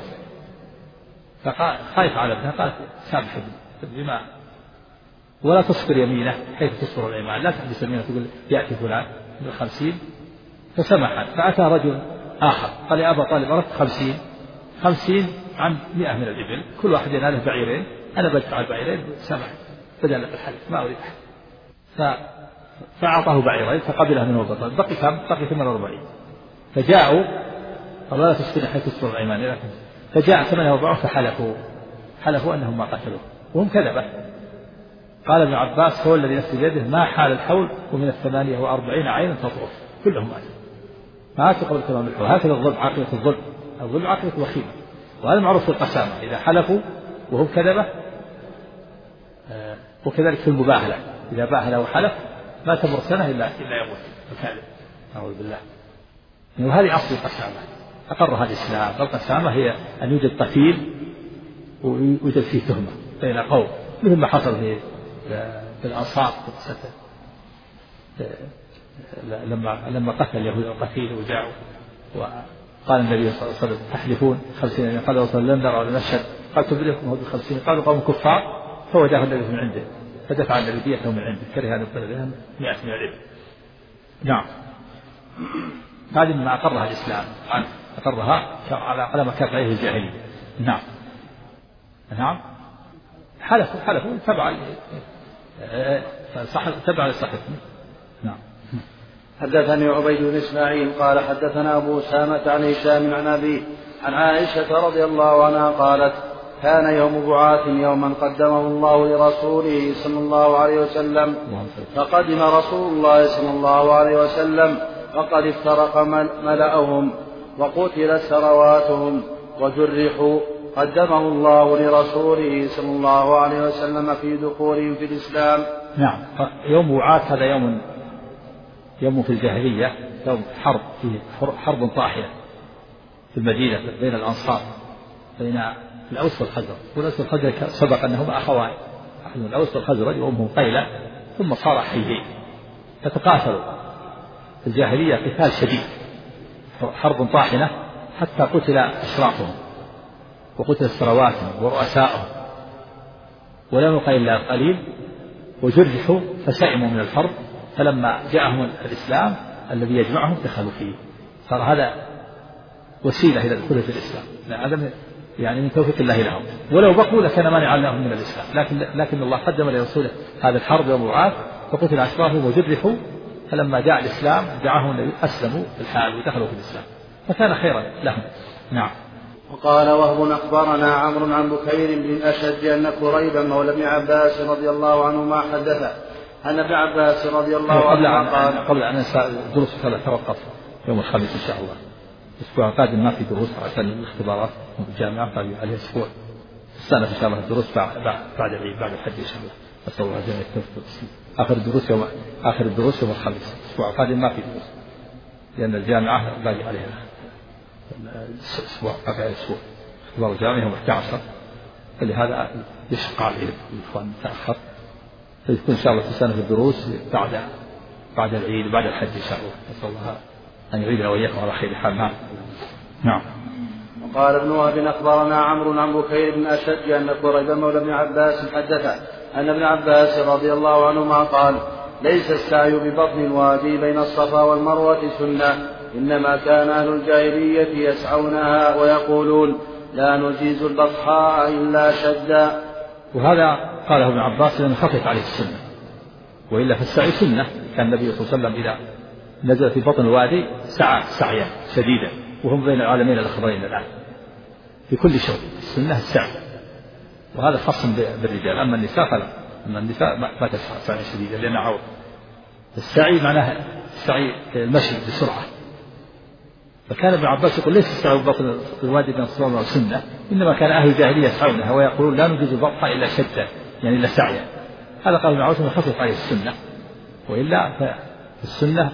فخايف على ابنه. قالت سامح ابني بما ولا تصبر يمينه حيث تصبر الأيمان، لا تحبس يمينه تقول يأتي فلان بالخمسين. فسمح. فأتى رجل آخر قال يا أبا طالب أردت خمسين خمسين عن مئة من الإبل، كل واحد يناله بعيرين، أنا بدفع البعيرين. سمح بدل الحلف ما أريد أحد. فأعطاه بعيرين فقبله منه البطل. بقي كم؟ بقي ثمانية وأربعين. فجاءوا قالوا لا تصبر حيث تصبر الأيمان، فجاء ثمانية وأربعين فحلفوا حلفوا أنهم ما قتلوه وهم كذبة. قال ابن عباس هو الذي نفسي بيده ما حال الحول ومن الثمانية وأربعين عينا تطرف كلهم ماتوا. ماتوا قبل تمام الحول. هكذا الظلم عاقبة الظلم، الظلم عاقبة وخيمة، وهذا معروف في القسامة إذا حلفوا وهم كذبة. آه وكذلك في المباهلة إذا باهل وحلف ما تمر سنة إلا إلا يموت الكاذب، أعوذ بالله. وهذه أصل القسامة أقرها الإسلام. القسامة هي أن يوجد قتيل ويوجد فيه تهمة بين قوم، مثل ما حصل في في الأنصار لما لما قتل اليهود القتيل وجاءوا وقال النبي صلى الله عليه وسلم تحلفون خمسين، قال رسول الله لن نرى ولا نشهد، قال تبلغكم هو بخمسين، قالوا قوم كفار، فوجاه النبي من عنده فدفع النبي ديته من عنده، كره أن يقتل بهم مئة من الإبل. نعم، هذه مما أقرها الإسلام، أقرها على ما كانت عليه الجاهلية. نعم نعم حلفوا حلفوا تبع صح تبع لصحته. نعم. حدثني عبيد بن إسماعيل قال حدثنا أبو أسامة عن هشام عن أبيه عن عائشة رضي الله عنها قالت كان يوم بعاث يوما قدمه الله لرسوله صلى الله عليه وسلم، فقدم رسول الله صلى الله عليه وسلم فقد افترق ملأهم وقتلت ثرواتهم وجرحوا، قدمه الله لرسوله صلى الله عليه وسلم في دخولهم في الإسلام. نعم. يوم بعاث هذا يوم يوم في الجاهلية، يوم حرب، فيه حرب طاحنة في المدينة بين الأنصار، بين الأوس والخزرج. والأوس والخزرج سبق أنهما أخوان، أحد من الأوس والخزرج وأمهم قيلة، ثم صار حيين فتقاتلوا في الجاهلية قتال شديد، حرب طاحنة حتى قتل أشرافهم وقتل ثرواتهم ورؤسائهم، ولم يبق إلا القليل، وجرحوا فسئموا من الحرب، فلما جاءهم الإسلام الذي يجمعهم دخلوا فيه. صار هذا وسيلة إلى الدخول في الإسلام، هذا يعني من توفيق الله لهم، ولو بقوا لكان مانعا لهم من الإسلام، لكن لكن الله قدم لرسوله هذا الحرب يوم بعاث، فقتل أشرافهم وجرحوا، فلما جاء الإسلام دعاهم النبي أسلموا بالحال ودخلوا في الإسلام، فكان خيرا لهم. نعم. وقال وهب أخبرنا عمرو عن بكير بن أشج أن كريبا مولى ابن عباس رضي الله عنهما حدث أن ابن عباس رضي الله عنه قال قبل أن الدروس فلا توقف يوم الخميس إن شاء الله، الأسبوع القادم ما في دروس عشان الاختبارات في الجامعة، باقي عليه أسبوع السنة إن شاء الله الدروس بعد بعد العيد بعد الحج إن شاء الله. أسأل الله جل وعلا آخر الدروس يوم آخر الدروس يوم الخميس، الأسبوع القادم ما في دروس لأن الجامعة باقي عليها الأسبوع باقي على الأسبوع، اختبار الجامعة يوم أحد عشر، فلهذا يشق عليه الإخوان تأخر، فيكون إن شاء الله في سنة الدروس بعد بعد العيد وبعد الحج إن شاء الله. أسأل الله أن يعيدنا وإياكم على خير حال. نعم. وقال ابن وهب أخبرنا عمرو عن بكير بن أشج أن كريبا مولى ابن عباس حدث أن ابن عباس رضي الله عنهما قال ليس السعي ببطن الوادي بين الصفا والمروة سنة، إنما كان أهل الجاهلية يسعونها ويقولون لا نجيز البطحاء إلا شدا. وهذا قاله ابن عباس لأنه خفف عليه السنة، وإلا فالسعي سنة. كان النبي صلى الله عليه وسلم إذا نزل في بطن الوادي سعى سعيا شديدا، وهم بين العالمين الأخضرين الآن في كل شيء. السنة السعي، وهذا خاص بالرجال، أما النساء فلا، أما النساء ما تسعى سعيا شديدا لأنها عورة. السعي معناه السعي المشي بسرعة، فكان ابن عباس يقول ليس السعي ببطن الوادي بين الصوم والسنة، إنما كان أهل الجاهلية يسعونها ويقولون لا نجوز البطح إلا شدة يعني إلا سعيا. هذا قال ابن عباس خفف عليه السنة، وإلا فالسنة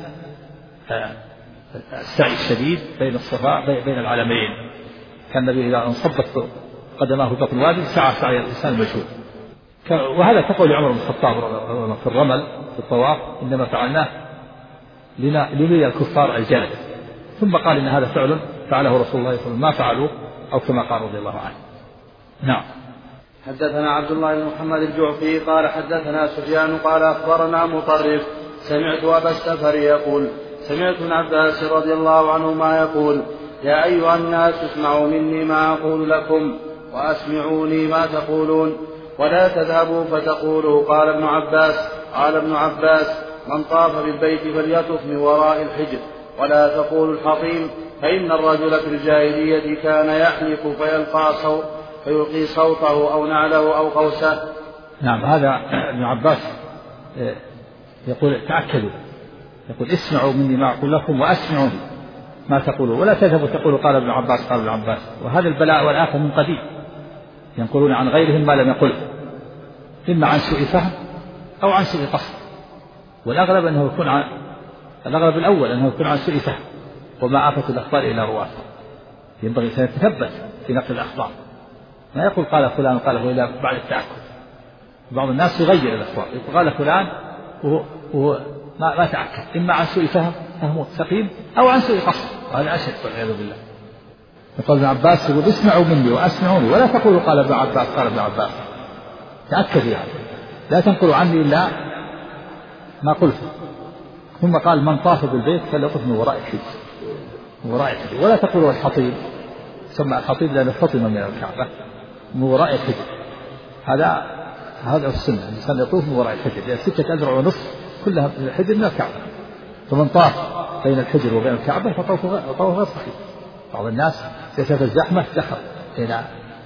السعي الشديد بين الصفا بين العلمين. كان النبي إذا انصبت قدماه في بطن الوادي سعى سعي الإنسان المجهول. وهذا تقول عمر بن الخطاب في الرمل في الطواف إنما فعلناه لنري الكفار الجلد، ثم قال إن هذا فعل فعله رسول الله صلى الله عليه وسلم ما فعلوه أو كما قال رضي الله عنه. نعم. حدثنا عبد الله بن محمد الجعفي قال حدثنا سفيان قال أخبرنا مطرف سمعت أبا السفر يقول سمعت ابن عباس رضي الله عنهما يقول يا أيها الناس اسمعوا مني ما أقول لكم وأسمعوني ما تقولون ولا تذهبوا فتقولوا قال ابن عباس قال ابن عباس من طاف بالبيت فليطف من وراء الحجر ولا تقول الحطيم فإن الرجل في الجاهلية كان يحلف فيلقى صوت فيلقي صوته أو نعله أو قوسه. نعم. هذا ابن عباس يقول تأكدوا، يقول اسمعوا مني ما أقول لكم وأسمعوني ما تقولوا ولا تذهبوا تقولوا قال ابن عباس قال ابن عباس. وهذا البلاء والآفة من قديم، ينقلون عن غيرهم ما لم يقله، إما عن سوء فهم أو عن سوء قصد، والأغلب أنه يكون عن الأغلب الأول أنه يكون عن سوء فهم. وما آفة الأخبار إلى رواتها، ينبغي أن يتثبت في نقل الأخبار، ما يقول قال فلان قاله إلا بعد التأكد. بعض الناس يغير الأخبار، يقول قال فلان وهو, وهو ما, ما تأكد، إما عن سوء فهم فهمه سقيم أو عن سوء قصد، وهذا أشد والعياذ بالله. يقول ابن عباس يقول اسمعوا مني وأسمعوني ولا تقولوا قال ابن عباس قال ابن عباس، تأكد يعني لا تنقلوا عني إلا ما قلته. ثم قال من طاف بالبيت فليطف من وراء الحجر، من وراء الحجر ولا تقولوا الحطيب، سمى الحطيب لأنه فطم من الكعبة من وراء الحجر. هذا هذا السنة، الإنسان يطوف من وراء الحجر، لأن ستة أذرع ونصف كلها من الحجر من الكعبة، فمن طاف بين الحجر وبين الكعبة فطوفه غير صحيح. بعض الناس يشوف الزحمة دخل بين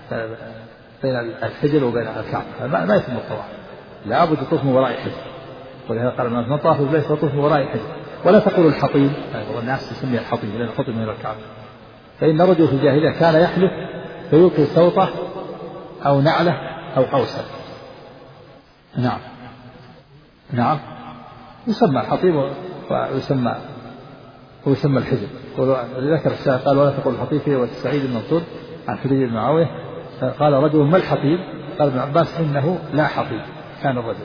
بين الحجر وبين الكعبة، ما, ما يتم الطواف، لابد يطوف من وراء الحجر. ولهذا قال من طاف بالبيت فيطوف من وراء الحجر ولا تقول الحطيم، بعض الناس يسمي الحطيم لأن الحطيم من الكعبة. فإن رجل في الجاهلية كان يحلف فيلقي صوته أو نعله أو قوسه. نعم. نعم. يسمى الحطيم ويسمى ويسمى الحجر. ذكر الشاعر قال ولا تقول الحطيم فيه والسعيد المنصور عن حديث بن معاوية قال رجل ما الحطيم؟ قال ابن عباس إنه لا حطيم كان الرجل.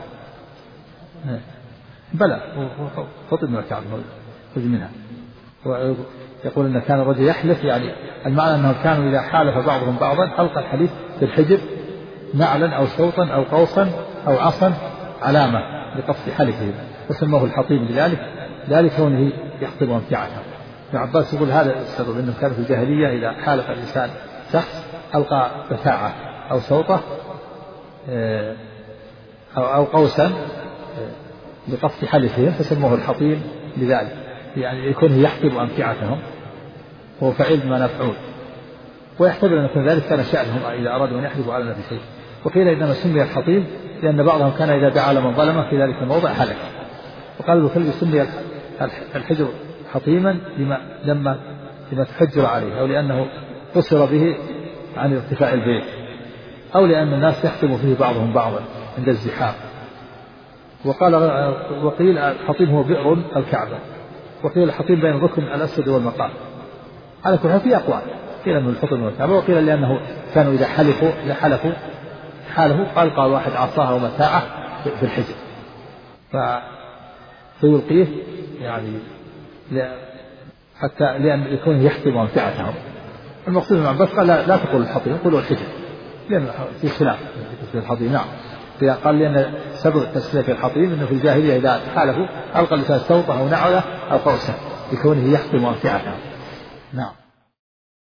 بلى فطن من الكعبة خذ منها. يقول إن كان الرجل يحلف، يعني المعنى أنه كانوا إذا حالف بعضهم بعضا ألقى الحديث في الحجر نعلا أو صوتا أو قوسا أو عصا علامة لقصد حلفهم، وسموه الحطيم لذلك ذلك كونه يحطم أمتعته. ابن عباس يقول هذا السبب، أنه كان في الجاهلية إذا حالف الإنسان شخص ألقى بتاعة أو صوته أو, أو قوسا لقصد حلفهم فسموه الحطيم لذلك، يعني يكون يحطم أمتعتهم، هو فعيل بما نفعول. ويحتمل أن يكون ذلك كان شأنهم إذا أرادوا أن يحلفوا على نفسه. وقيل إنما سمي الحطيم لأن بعضهم كان إذا دعا لمن ظلمه في ذلك الموضع هلك. وقال ابن الكلب سمي الحجر حطيما لما لما لما تحجر عليه، أو لأنه قصر به عن ارتفاع البيت، أو لأن الناس يحطم فيه بعضهم بعضا عند الزحام. وقال وقيل الحطيم هو بئر الكعبة، وقيل الحطيم بين الركن الأسود والمقام. على كل حال في أقوال، قيل أنه الحطيم والكعبة، وقيل لأنه كانوا إذا حلفوا إذا حلفوا حاله قال قال واحد عصاه ومتاعه في الحجر فيلقيه، يعني حتى لأن يكون يحطم أمتعتهم. المقصود ابن عباس قال لا, لا تقول الحطيم قولوا الحجر، لأن في خلاف في الحطيم. نعم. قال لأن سبب تسمية الحطيم أنه في الجاهلية إذا حالفوا ألقى الإنسان صوته أو نعله أو قوسه لكونه يحطم أمتعته. نعم.